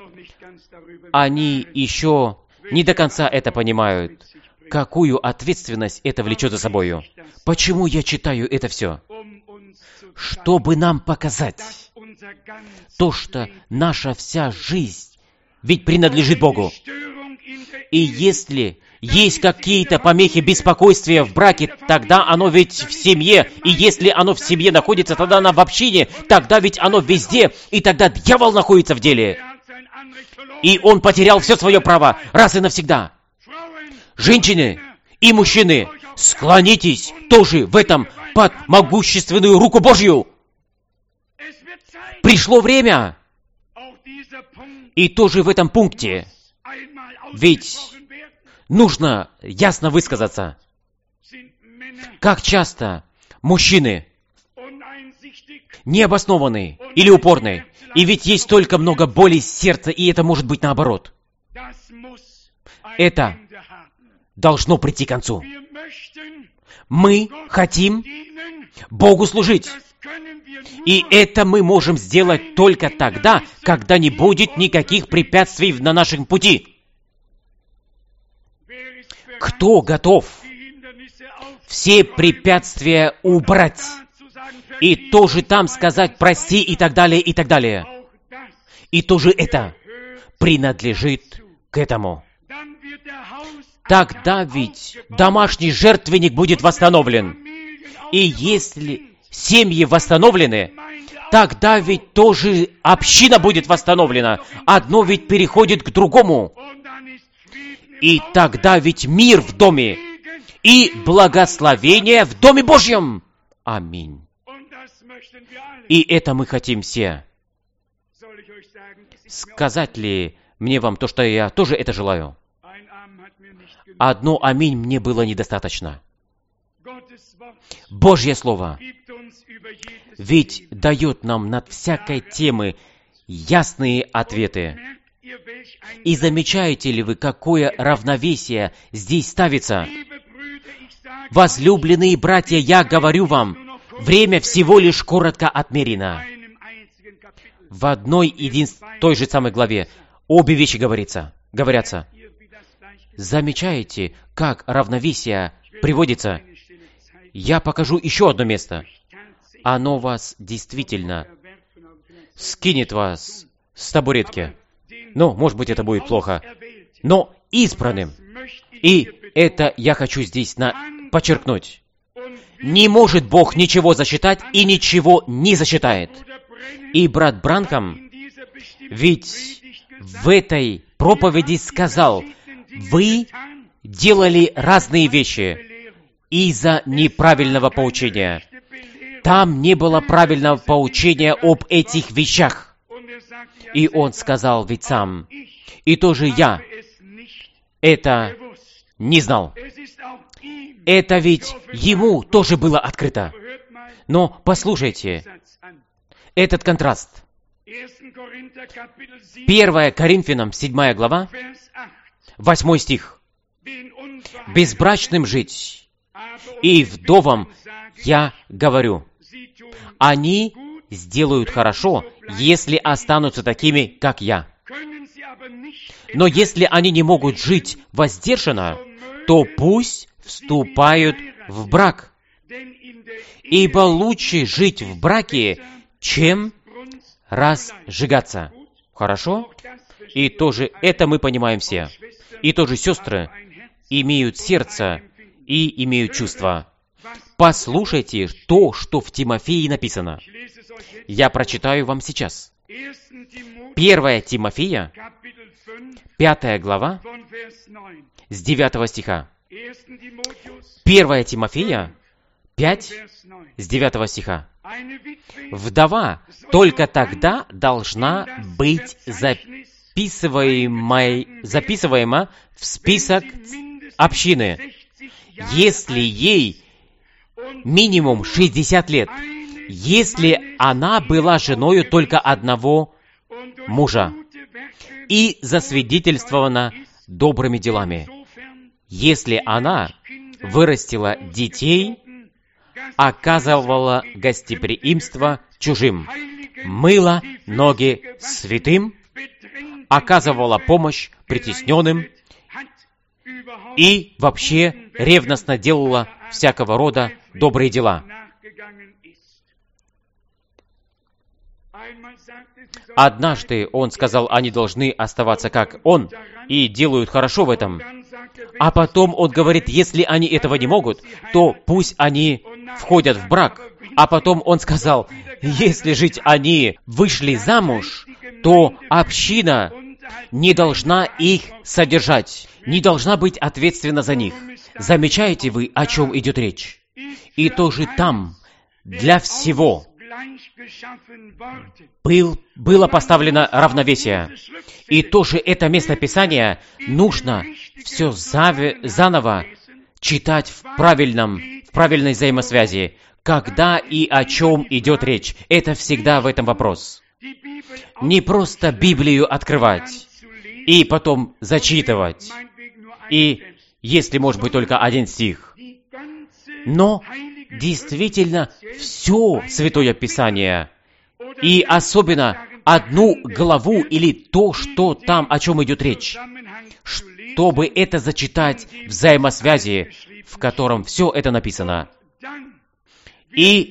Они еще не до конца это понимают, какую ответственность это влечет за собою. Почему я читаю это все? Чтобы нам показать то, что наша вся жизнь ведь принадлежит Богу. И если есть какие-то помехи, беспокойствия в браке, тогда оно ведь в семье. И если оно в семье находится, тогда оно в общине, тогда ведь оно везде. И тогда дьявол находится в деле. И он потерял все свое право раз и навсегда. Женщины и мужчины, склонитесь тоже в этом под могущественную руку Божью. Пришло время. И тоже в этом пункте. Ведь нужно ясно высказаться. Как часто мужчины необоснованные или упорные. И ведь есть столько много боли сердца, и это может быть наоборот. Это должно прийти к концу. Мы хотим Богу служить. И это мы можем сделать только тогда, когда не будет никаких препятствий на нашем пути. Кто готов все препятствия убрать? И тоже там сказать «прости» и так далее, и так далее. И тоже это принадлежит к этому. Тогда ведь домашний жертвенник будет восстановлен. И если семьи восстановлены, тогда ведь тоже община будет восстановлена. Одно ведь переходит к другому. И тогда ведь мир в доме и благословение в Доме Божьем. Аминь. И это мы хотим все. Сказать ли мне вам то, что я тоже это желаю? Одно аминь мне было недостаточно. Божье Слово ведь дает нам над всякой темы ясные ответы. И замечаете ли вы, какое равновесие здесь ставится? Возлюбленные братья, я говорю вам, время всего лишь коротко отмерено. В одной той же самой главе обе вещи говорятся. Замечаете, как равновесие приводится? Я покажу еще одно место. Оно вас действительно скинет вас с табуретки. Ну, может быть, это будет плохо. но избранным. И это я хочу здесь подчеркнуть. Не может Бог ничего засчитать и ничего не засчитает. И брат Бранхам ведь в этой проповеди сказал: вы делали разные вещи из-за неправильного поучения. Там не было правильного поучения об этих вещах. И он сказал ведь сам: и тоже я это не знал. Это ведь ему тоже было открыто. Но послушайте этот контраст. 1 Коринфянам, 7 глава, 8 стих. «Безбрачным жить, и вдовам я говорю, они сделают хорошо, если останутся такими, как я. Но если они не могут жить воздержанно, то пусть вступают в брак. Ибо лучше жить в браке, чем разжигаться». Хорошо? И тоже это мы понимаем все. И тоже сестры имеют сердце и имеют чувства. Послушайте то, что в Тимофеи написано. Я прочитаю вам сейчас. 1 Тимофея, 5 глава, с 9 стиха. 1 Тимофея, 5, с 9 стиха. «Вдова только тогда должна быть записываема в список общины, если ей минимум 60 лет, если она была женою только одного мужа и засвидетельствована добрыми делами, если она вырастила детей, оказывала гостеприимство чужим, мыла ноги святым, оказывала помощь притесненным и вообще ревностно делала всякого рода добрые дела». Однажды он сказал, они должны оставаться как он, и делают хорошо в этом. А потом он говорит, если они этого не могут, то пусть они входят в брак. А потом он сказал, если жить они вышли замуж, то община не должна их содержать, не должна быть ответственна за них. Замечаете вы, о чем идет речь? И тоже там для всего было поставлено равновесие. И тоже это место Писания нужно все заново читать в правильной взаимосвязи. Когда и о чем идет речь. Это всегда в этом вопрос. Не просто Библию открывать и потом зачитывать. И если, может быть, только один стих. Но действительно все Святое Писание. И особенно одну главу или то, что там, о чем идет речь. Чтобы это зачитать в взаимосвязи, в котором все это написано. И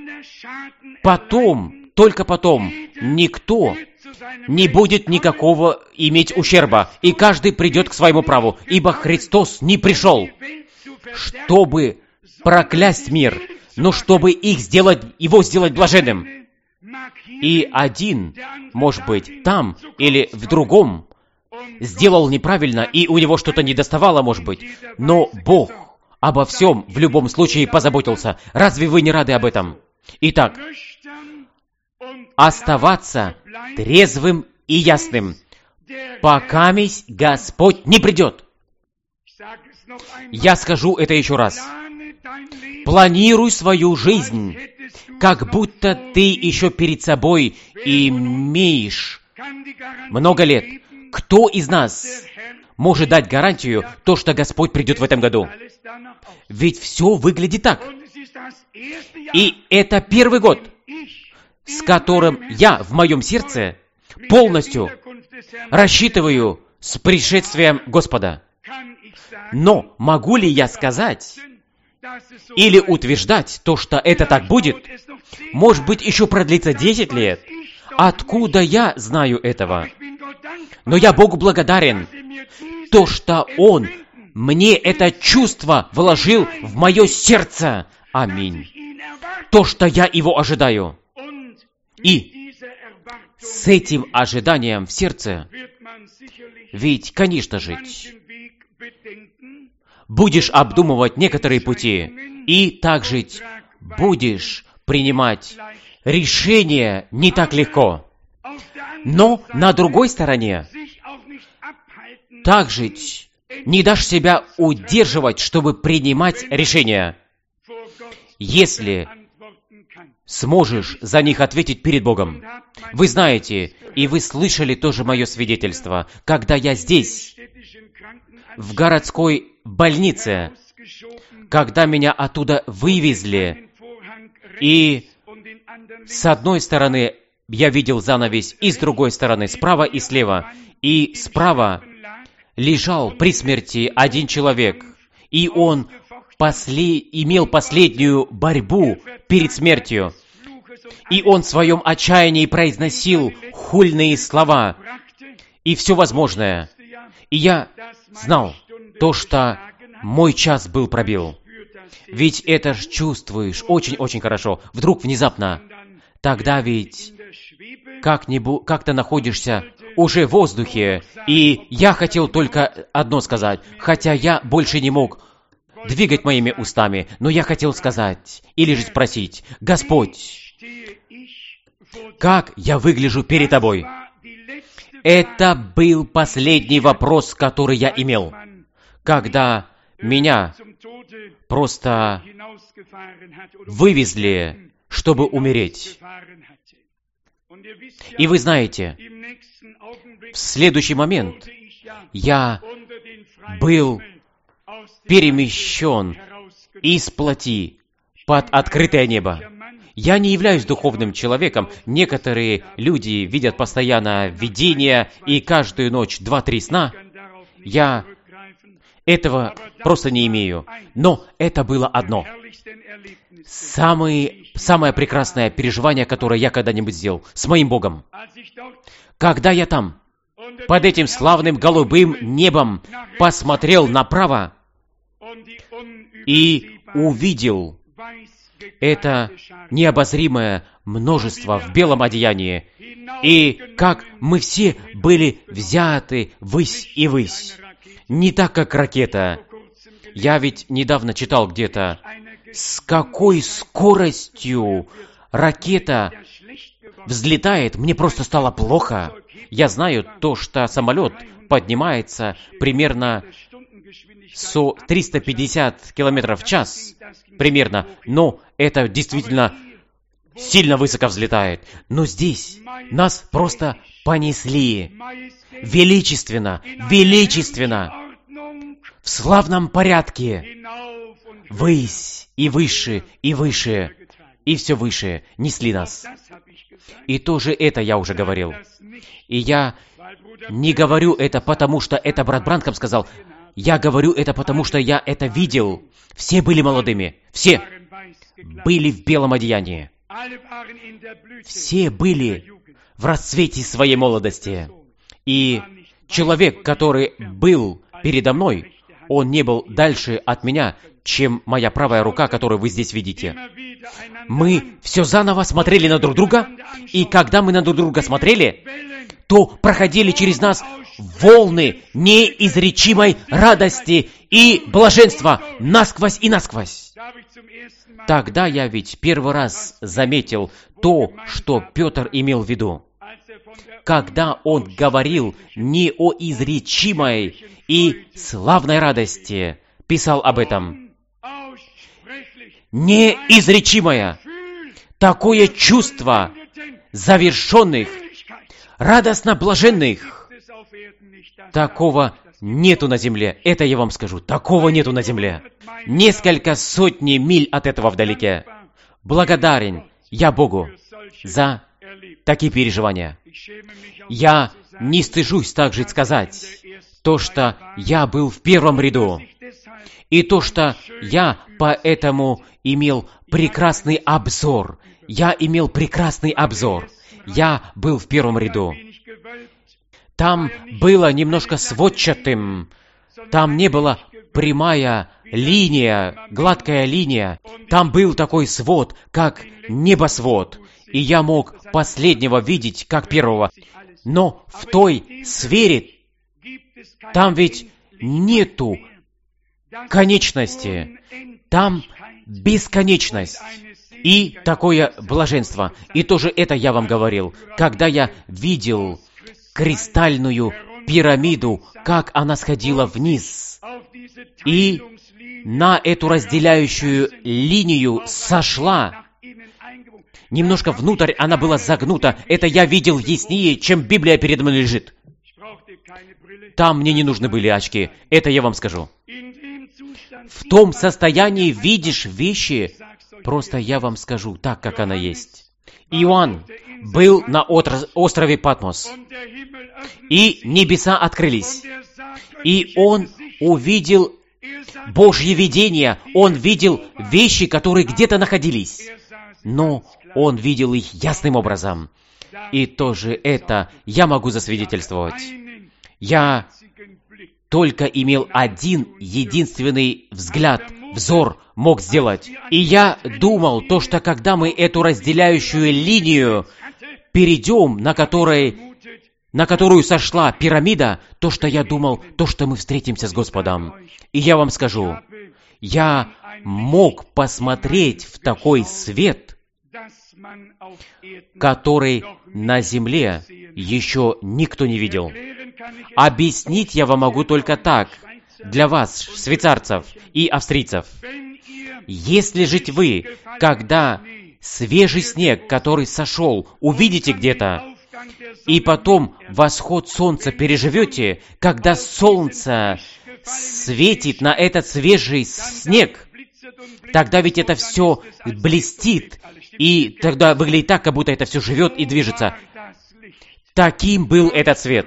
потом, только потом, никто не будет никакого иметь ущерба, и каждый придет к своему праву, ибо Христос не пришел, чтобы проклясть мир, но чтобы его сделать блаженным. И один, может быть, там или в другом сделал неправильно, и у него что-то недоставало, может быть, но Бог обо всем в любом случае позаботился. Разве вы не рады об этом? Итак, оставаться трезвым и ясным, покамись Господь не придет. Я скажу это еще раз. Планируй свою жизнь, как будто ты еще перед собой имеешь много лет. Кто из нас может дать гарантию, то, что Господь придет в этом году? Ведь все выглядит так. И это первый год, с которым я в моем сердце полностью рассчитываю с пришествием Господа. Но могу ли я сказать или утверждать то, что это так будет? Может быть, еще продлится 10 лет. Откуда я знаю этого? Но я Богу благодарен, то, что Он мне это чувство вложил в мое сердце. Аминь. То, что я Его ожидаю. И с этим ожиданием в сердце, ведь, конечно же, будешь обдумывать некоторые пути, и также будешь принимать решения не так легко. Но на другой стороне, также не дашь себя удерживать, чтобы принимать решения, если сможешь за них ответить перед Богом. Вы знаете, и вы слышали тоже мое свидетельство, когда я здесь, в городской больнице, когда меня оттуда вывезли, и с одной стороны я видел занавес, и с другой стороны, справа и слева, и справа лежал при смерти один человек, и он имел последнюю борьбу перед смертью, и он в своем отчаянии произносил хульные слова и все возможное. И я знал то, что мой час был пробил. Ведь это ж чувствуешь очень-очень хорошо. Вдруг внезапно, тогда ведь как-то находишься уже в воздухе, и я хотел только одно сказать, хотя я больше не мог двигать моими устами, но я хотел сказать или же спросить: Господь, как я выгляжу перед Тобой? Это был последний вопрос, который я имел, когда меня просто вывезли, чтобы умереть. И вы знаете, в следующий момент я был перемещен из плоти под открытое небо. Я не являюсь духовным человеком. Некоторые люди видят постоянно видения и каждую ночь 2-3 сна. Я этого просто не имею. Но это было одно. Самое прекрасное переживание, которое я когда-нибудь сделал с моим Богом. Когда я там, под этим славным голубым небом, посмотрел направо и увидел это необозримое множество в белом одеянии, и как мы все были взяты ввысь и ввысь. Не так, как ракета. Я ведь недавно читал где-то, с какой скоростью ракета взлетает. Мне просто стало плохо. Я знаю то, что самолет поднимается примерно 350 километров в час, примерно, но это действительно сильно высоко взлетает. Но здесь нас просто понесли величественно, в славном порядке, ввысь и выше, и выше, и все выше несли нас. И тоже это я уже говорил. И я не говорю это потому, что это брат Бранхам сказал. Я говорю это потому, что я это видел. Все были молодыми. Все были в белом одеянии. Все были в расцвете своей молодости. И человек, который был передо мной, он не был дальше от меня, чем моя правая рука, которую вы здесь видите. Мы все заново смотрели на друг друга, и когда мы на друг друга смотрели, то проходили через нас волны неизречимой радости и блаженства насквозь и насквозь. Тогда я ведь первый раз заметил то, что Петр имел в виду, когда он говорил не о изречимой и славной радости, писал об этом. Неизречимое, такое чувство завершенных, радостно блаженных, такого нету на земле. Это я вам скажу. Такого нету на земле. Несколько сотни миль от этого вдалеке. Благодарен я Богу за такие переживания. Я не стыжусь также сказать то, что я был в первом ряду, и то, что я поэтому имел прекрасный обзор. Я имел прекрасный обзор. Я был в первом ряду. Там было немножко сводчатым, Там не была прямая линия, гладкая линия. Там был такой свод, как небосвод. И я мог последнего видеть, как первого. Но в той сфере, там ведь нету конечности. Там бесконечность. И такое блаженство. И тоже это я вам говорил. Когда я видел кристальную пирамиду, как она сходила вниз, и на эту разделяющую линию сошла, немножко внутрь она была загнута. Это я видел яснее, чем Библия передо мной лежит. Там мне не нужны были очки. Это я вам скажу. В том состоянии видишь вещи, просто я вам скажу так, как она есть. Иоанн был на острове Патмос, и небеса открылись, и он увидел Божье видение, он видел вещи, которые где-то находились, но он видел их ясным образом. И тоже это я могу засвидетельствовать. Я только имел один единственный взгляд, взор мог сделать. И я думал, то, что когда мы эту разделяющую линию перейдем, на которую сошла пирамида, то, что я думал, то, что мы встретимся с Господом. И я вам скажу, я мог посмотреть в такой свет, который на земле еще никто не видел. Объяснить я вам могу только так, для вас, швейцарцев и австрийцев. Если жить вы, когда свежий снег, который сошел, увидите где-то, и потом восход солнца переживете, когда солнце светит на этот свежий снег, тогда ведь это все блестит, и тогда выглядит так, как будто это все живет и движется. Таким был этот свет.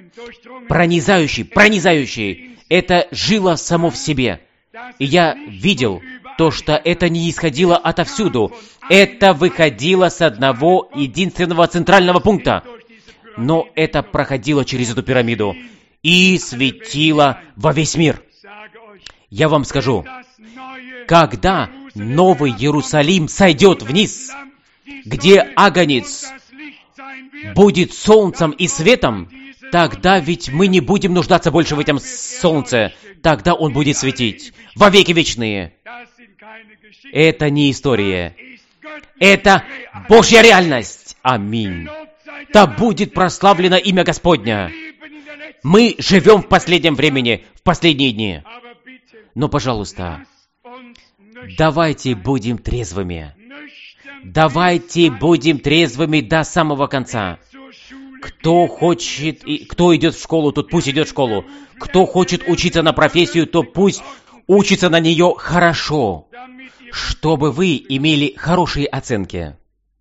Пронизающий. Это жило само в себе. И я видел то, что это не исходило отовсюду. Это выходило с одного единственного центрального пункта. Но это проходило через эту пирамиду и светило во весь мир. Я вам скажу, когда Новый Иерусалим сойдет вниз, где Агнец будет солнцем и светом, тогда ведь мы не будем нуждаться больше в этом солнце. Тогда он будет светить во веки вечные. Это не история. Это Божья реальность. Аминь. Да будет прославлено имя Господня. Мы живем в последнем времени, в последние дни. Но, пожалуйста, давайте будем трезвыми. Давайте будем трезвыми до самого конца. Кто хочет, кто идет в школу, тот пусть идет в школу. Кто хочет учиться на профессию, то пусть учится на нее хорошо, чтобы вы имели хорошие оценки.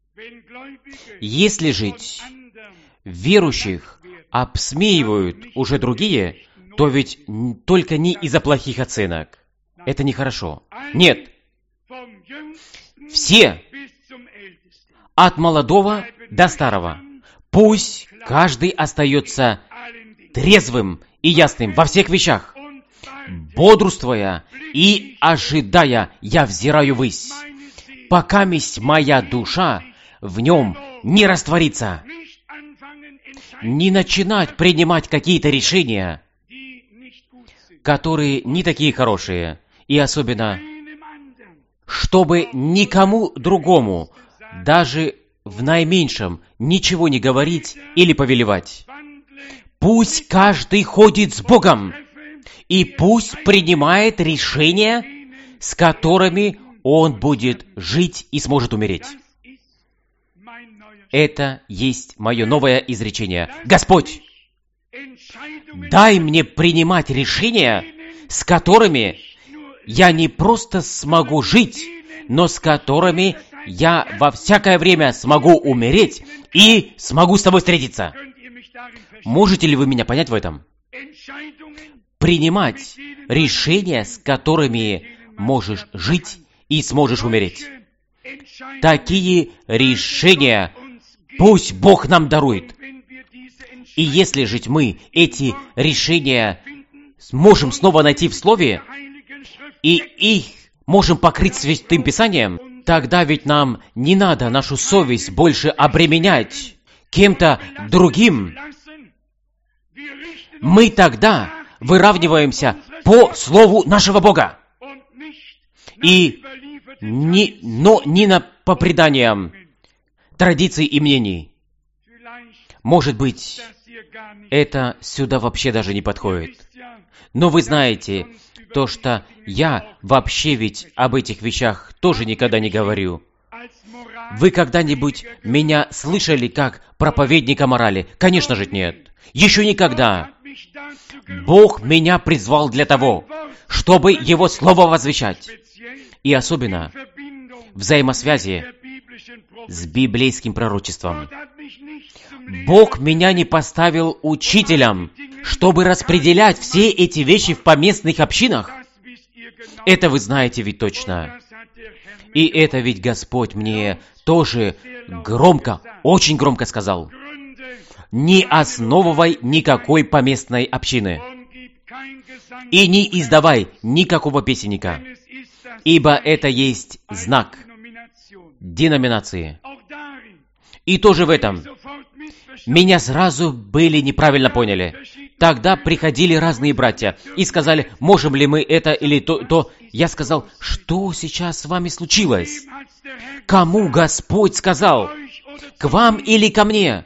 Если жить верующих обсмеивают уже другие, то ведь только не из-за плохих оценок. Это нехорошо. Нет. Все, от молодого до старого, пусть каждый остается трезвым и ясным во всех вещах. Бодрствуя и ожидая, я взираю ввысь, покаместь моя душа в нем не растворится. Не начинать принимать какие-то решения, которые не такие хорошие, и особенно, чтобы никому другому, даже в наименьшем, ничего не говорить или повелевать. Пусть каждый ходит с Богом, и пусть принимает решения, с которыми он будет жить и сможет умереть. Это есть мое новое изречение. Господь, дай мне принимать решения, с которыми я не просто смогу жить, но с которыми я во всякое время смогу умереть и смогу с тобой встретиться. Можете ли вы меня понять в этом? Принимать решения, с которыми можешь жить и сможешь умереть. Такие решения пусть Бог нам дарует. И если жить мы эти решения можем снова найти в Слове, и их можем покрыть Святым Писанием, тогда ведь нам не надо нашу совесть больше обременять кем-то другим. Мы тогда выравниваемся по Слову нашего Бога. И не по преданиям, традиций и мнений. Может быть, это сюда вообще даже не подходит. Но вы знаете, то, что я вообще ведь об этих вещах тоже никогда не говорю. Вы когда-нибудь меня слышали как проповедника морали? Конечно же нет. Еще никогда. Бог меня призвал для того, чтобы Его Слово возвещать. И особенно в взаимосвязи с библейским пророчеством. Бог меня не поставил учителем, чтобы распределять все эти вещи в поместных общинах. Это вы знаете ведь точно. И это ведь Господь мне тоже громко, очень громко сказал. Не основывай никакой поместной общины. И не издавай никакого песенника. Ибо это есть знак деноминации. И тоже в этом. Меня сразу были неправильно поняли. Тогда приходили разные братья и сказали, можем ли мы это или то. Я сказал, что сейчас с вами случилось? Кому Господь сказал? К вам или ко мне?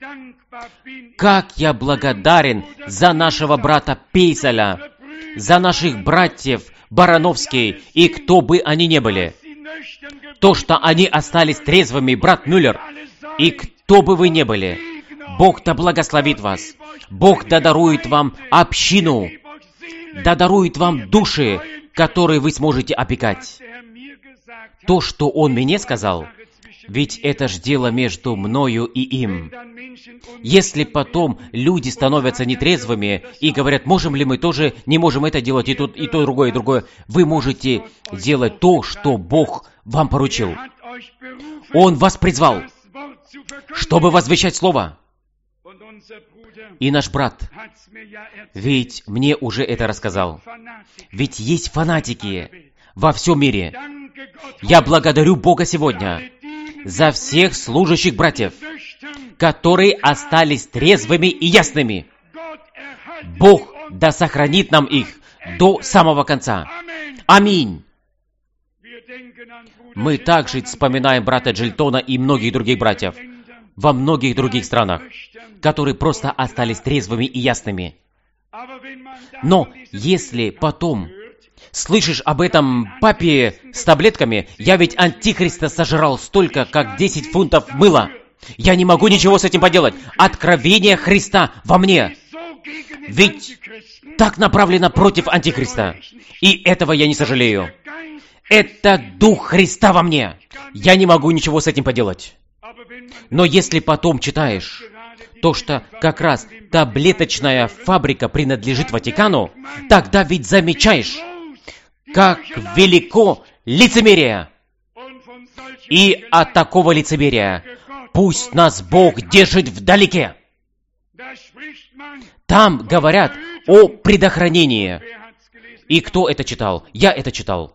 Как я благодарен за нашего брата Пейсаля, за наших братьев Барановский и кто бы они ни были. То, что они остались трезвыми, брат Мюллер, и кто бы вы ни были, Бог да благословит вас. Бог да дарует вам общину, да дарует вам души, которые вы сможете опекать. То, что Он мне сказал, ведь это ж дело между мною и им. Если потом люди становятся нетрезвыми и говорят, можем ли мы тоже, не можем это делать, и то, другое, и другое, вы можете делать то, что Бог вам поручил. Он вас призвал, чтобы возвещать Слово. И наш брат, ведь мне уже это рассказал. Ведь есть фанатики во всем мире. Я благодарю Бога сегодня за всех служащих братьев, которые остались трезвыми и ясными. Бог да сохранит нам их до самого конца. Аминь. Мы также вспоминаем брата Джильтона и многих других братьев во многих других странах, которые просто остались трезвыми и ясными. Но если потом слышишь об этом папе с таблетками, я ведь антихриста сожрал столько, как 10 фунтов мыла. Я не могу ничего с этим поделать. Откровение Христа во мне. Ведь так направлено против антихриста. И этого я не сожалею. Это Дух Христа во мне. Я не могу ничего с этим поделать. Но если потом читаешь то, что как раз таблеточная фабрика принадлежит Ватикану, тогда ведь замечаешь, как велико лицемерие. И от такого лицемерия пусть нас Бог держит вдалеке. Там говорят о предохранении. И кто это читал? Я это читал.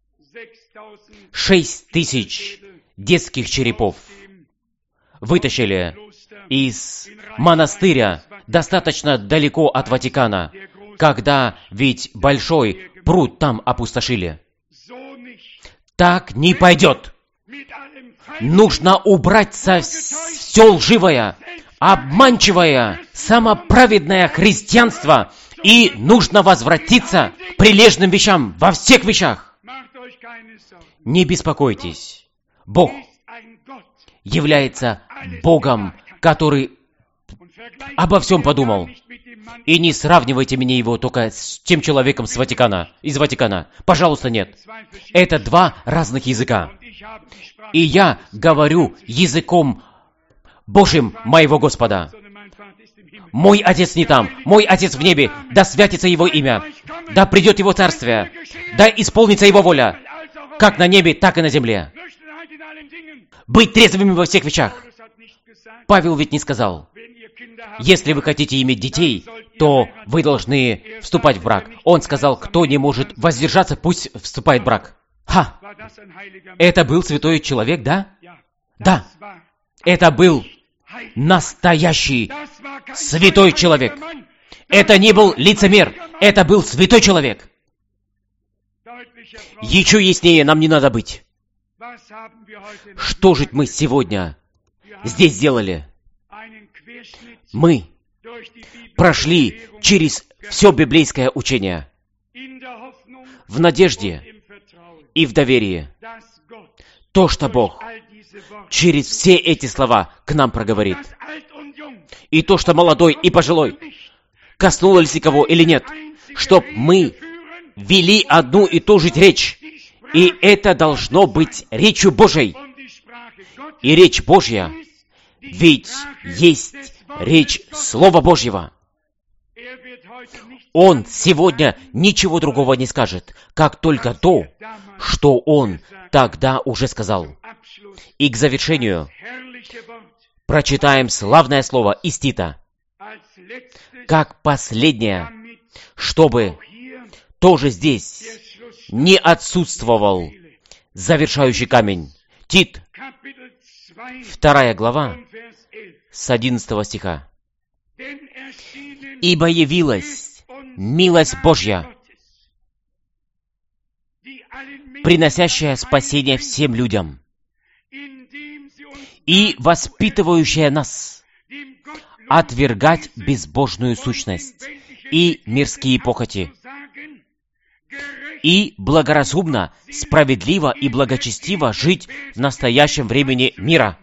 6000 детских черепов вытащили из монастыря достаточно далеко от Ватикана, когда ведь большой пруд там опустошили. Так не пойдет. Нужно убрать все лживое, обманчивое, самоправедное христианство, и нужно возвратиться к прилежным вещам во всех вещах. Не беспокойтесь. Бог является Богом, который обо всем подумал. И не сравнивайте меня его только с тем человеком из Ватикана. Пожалуйста, нет. Это два разных языка. И я говорю языком Божьим моего Господа. Мой Отец не там, мой Отец в небе, да святится Его имя, да придет Его царствие, да исполнится Его воля, как на небе, так и на земле. Быть трезвыми во всех вещах. Павел ведь не сказал, если вы хотите иметь детей, то вы должны вступать в брак. Он сказал, кто не может воздержаться, пусть вступает в брак. Ха! Это был святой человек, да? Да. Это был настоящий святой человек. Это не был лицемер. Это был святой человек. Еще яснее нам не надо быть. Что же мы сегодня здесь сделали? Мы прошли через все библейское учение в надежде и в доверии. То, что Бог через все эти слова к нам проговорит. И то, что молодой и пожилой, коснулось ли кого или нет, чтоб мы вели одну и ту же речь. И это должно быть речью Божьей. И речь Божья ведь есть речь Слова Божьего. Он сегодня ничего другого не скажет, как только то, что Он тогда уже сказал. И к завершению прочитаем славное слово из Тита, как последнее, чтобы тоже здесь не отсутствовал завершающий камень. Тит, 2 глава, с 11 стиха. «Ибо явилась милость Божья, приносящая спасение всем людям, и воспитывающая нас отвергать безбожную сущность и мирские похоти, и благоразумно, справедливо и благочестиво жить в настоящем времени мира».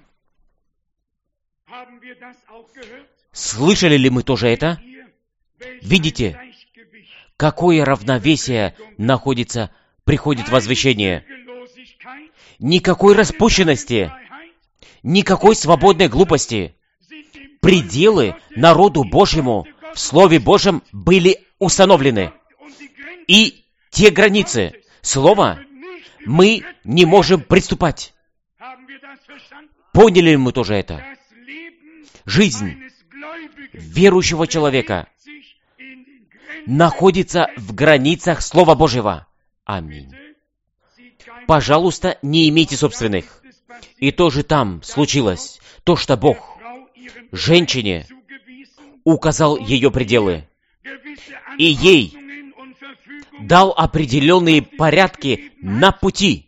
Слышали ли мы тоже это? Видите, какое равновесие приходит в возвещение. Никакой распущенности, никакой свободной глупости. Пределы народу Божьему в Слове Божьем были установлены. И те границы Слова мы не можем приступать. Поняли ли мы тоже это? Жизнь верующего человека находится в границах Слова Божьего. Аминь. Пожалуйста, не имейте собственных. И тоже там случилось то, что Бог женщине указал ее пределы, и ей дал определенные порядки на пути.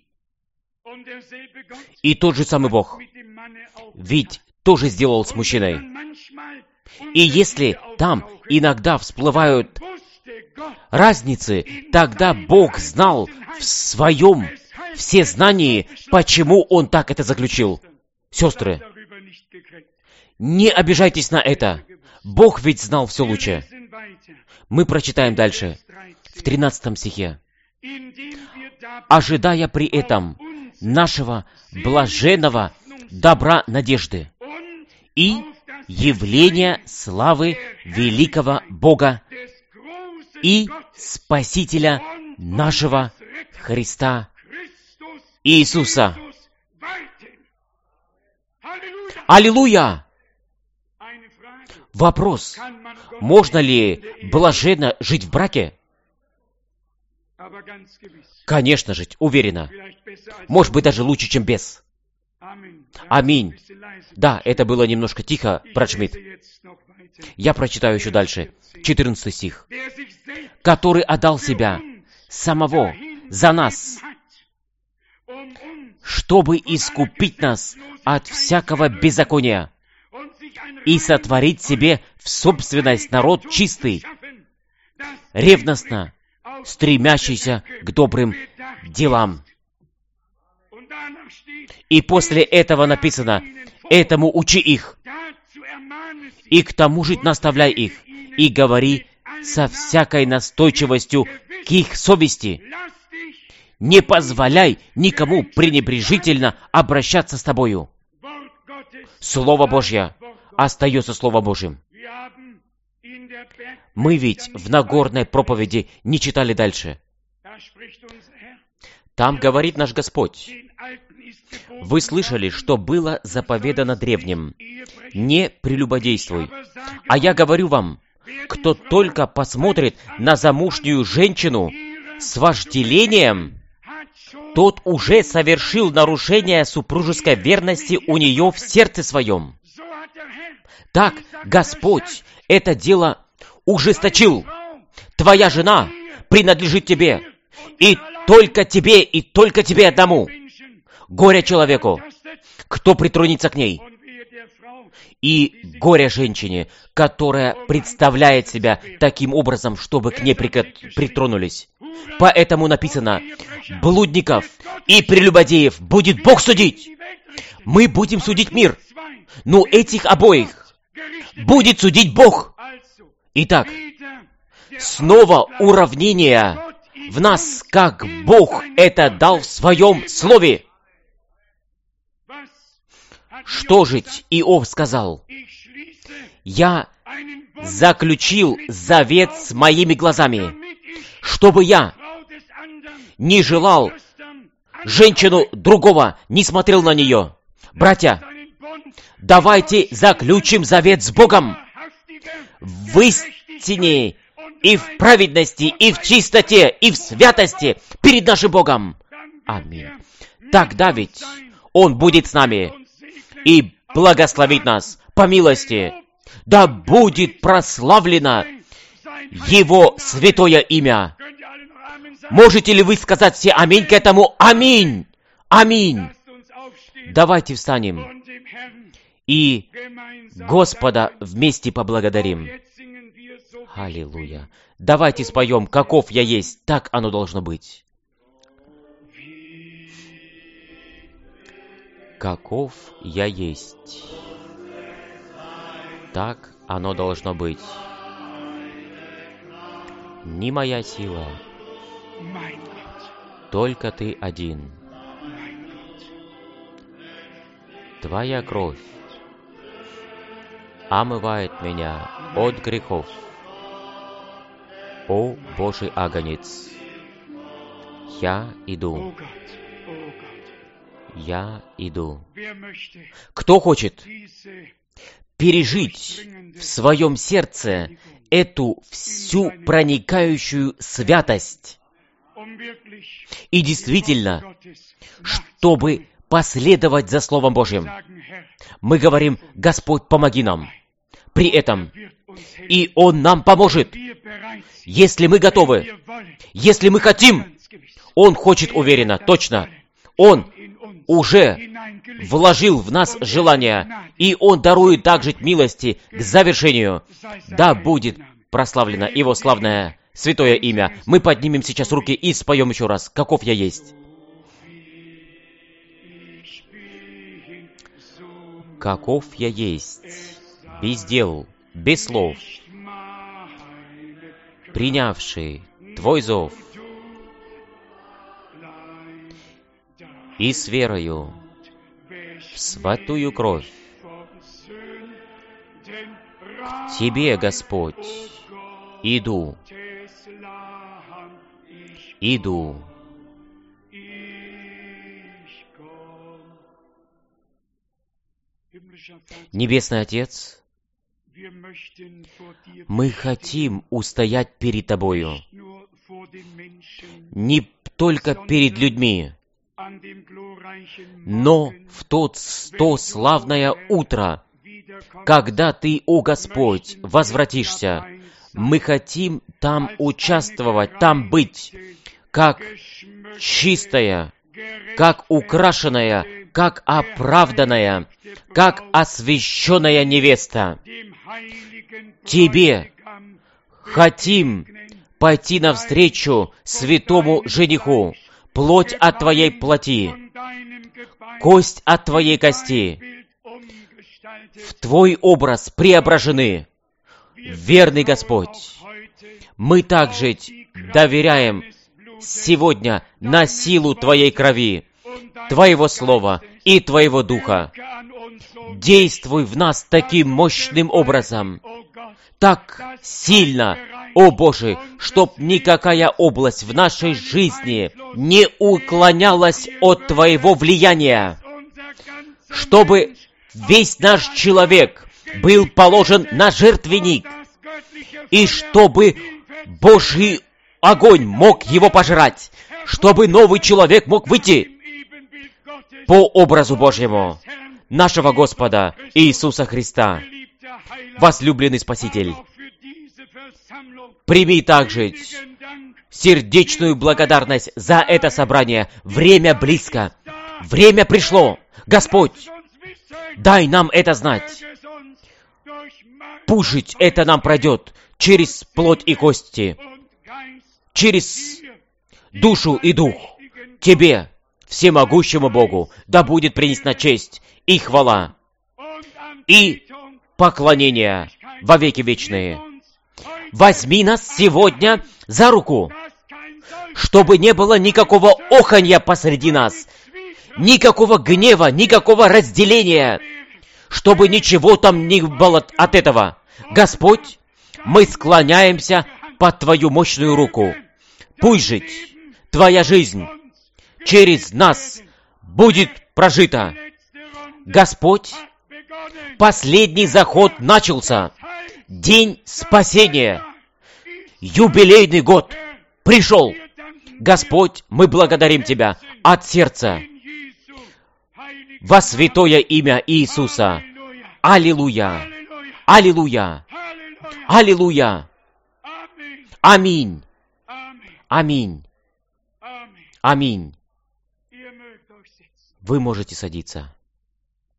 И тот же самый Бог ведь тоже сделал с мужчиной. И если там иногда всплывают разницы, тогда Бог знал в своем всезнании, почему Он так это заключил. Сестры, не обижайтесь на это. Бог ведь знал все лучше. Мы прочитаем дальше, в 13 стихе. «Ожидая при этом нашего блаженного добра надежды и явления славы великого Бога и Спасителя нашего Христа Иисуса». Аллилуйя! Вопрос: можно ли блаженно жить в браке? Конечно же, уверенно. Может быть, даже лучше, чем без. Аминь. Да, это было немножко тихо, брат Шмидт. Я прочитаю еще дальше. 14 стих. «Который отдал себя самого за нас, чтобы искупить нас от всякого беззакония и сотворить себе в собственность народ чистый, ревностно стремящийся к добрым делам». И после этого написано: «Этому учи их, и к тому же наставляй их, и говори со всякой настойчивостью к их совести. Не позволяй никому пренебрежительно обращаться с тобою». Слово Божье остается Словом Божьим. Мы ведь в Нагорной проповеди не читали дальше. Там говорит наш Господь: «Вы слышали, что было заповедано древним: не прелюбодействуй. А я говорю вам, кто только посмотрит на замужнюю женщину с вожделением, тот уже совершил нарушение супружеской верности у нее в сердце своем. Так Господь это дело ужесточил. Твоя жена принадлежит тебе, и только тебе одному. Горе человеку, кто притронется к ней, и горе женщине, которая представляет себя таким образом, чтобы к ней притронулись. Поэтому написано: блудников и прелюбодеев будет Бог судить. Мы будем судить мир, но этих обоих будет судить Бог. Итак, снова уравнение в нас, как Бог это дал в Своем Слове. Что же Иов сказал? «Я заключил завет с моими глазами, чтобы я не желал женщину другого, не смотрел на нее». Братья, давайте заключим завет с Богом в истине, и в праведности, и в чистоте, и в святости перед нашим Богом. Аминь. Тогда ведь Он будет с нами и благословит нас по милости. Да будет прославлено Его святое имя. Можете ли вы сказать все аминь к этому? Аминь! Аминь! Давайте встанем и Господа вместе поблагодарим. Аллилуйя! Давайте споем: каков я есть, так оно должно быть. Каков я есть, так оно должно быть. Не моя сила, только Ты один. Твоя кровь омывает меня от грехов. О Божий агнец, я иду. Я иду. Кто хочет пережить в своем сердце эту всю проникающую святость и действительно, чтобы последовать за Словом Божьим, мы говорим: Господь, помоги нам. При этом и Он нам поможет, если мы готовы, если мы хотим. Он хочет уверенно, точно. Он уже вложил в нас желание, и Он дарует также милости к завершению. Да будет прославлено Его славное святое имя. Мы поднимем сейчас руки и споем еще раз: каков я есть. Каков я есть, без дел, без слов, принявший Твой зов, и с верою в святую кровь к Тебе, Господь, иду, иду. Небесный Отец, мы хотим устоять перед Тобою, не только перед людьми, но в то славное утро, когда Ты, о Господь, возвратишься. Мы хотим там участвовать, там быть, как чистая, как украшенная, как оправданная, как освященная невеста. Тебе хотим пойти навстречу святому жениху, плоть от Твоей плоти, кость от Твоей кости, в Твой образ преображены. Верный Господь, мы также доверяем сегодня на силу Твоей крови, Твоего Слова и Твоего Духа. Действуй в нас таким мощным образом, так сильно, о Боже, чтоб никакая область в нашей жизни не уклонялась от Твоего влияния, чтобы весь наш человек был положен на жертвенник, и чтобы Божий огонь мог его пожрать, чтобы новый человек мог выйти по образу Божьему нашего Господа Иисуса Христа. Возлюбленный Спаситель, прими также сердечную благодарность за это собрание. Время близко. Время пришло. Господь, дай нам это знать. Пусть это нам пройдет через плоть и кости, через душу и дух. Тебе, всемогущему Богу, да будет принесена честь и хвала, и поклонение во веки вечные. Возьми нас сегодня за руку, чтобы не было никакого оханья посреди нас, никакого гнева, никакого разделения, чтобы ничего там не было от этого. Господь, мы склоняемся под Твою мощную руку. Пусть жить Твоя жизнь через нас будет прожита. Господь, последний заход начался. День спасения. Юбилейный год пришел. Господь, мы благодарим Тебя от сердца во святое имя Иисуса. Аллилуйя! Аллилуйя! Аллилуйя! Аминь! Аминь! Аминь! Вы можете садиться.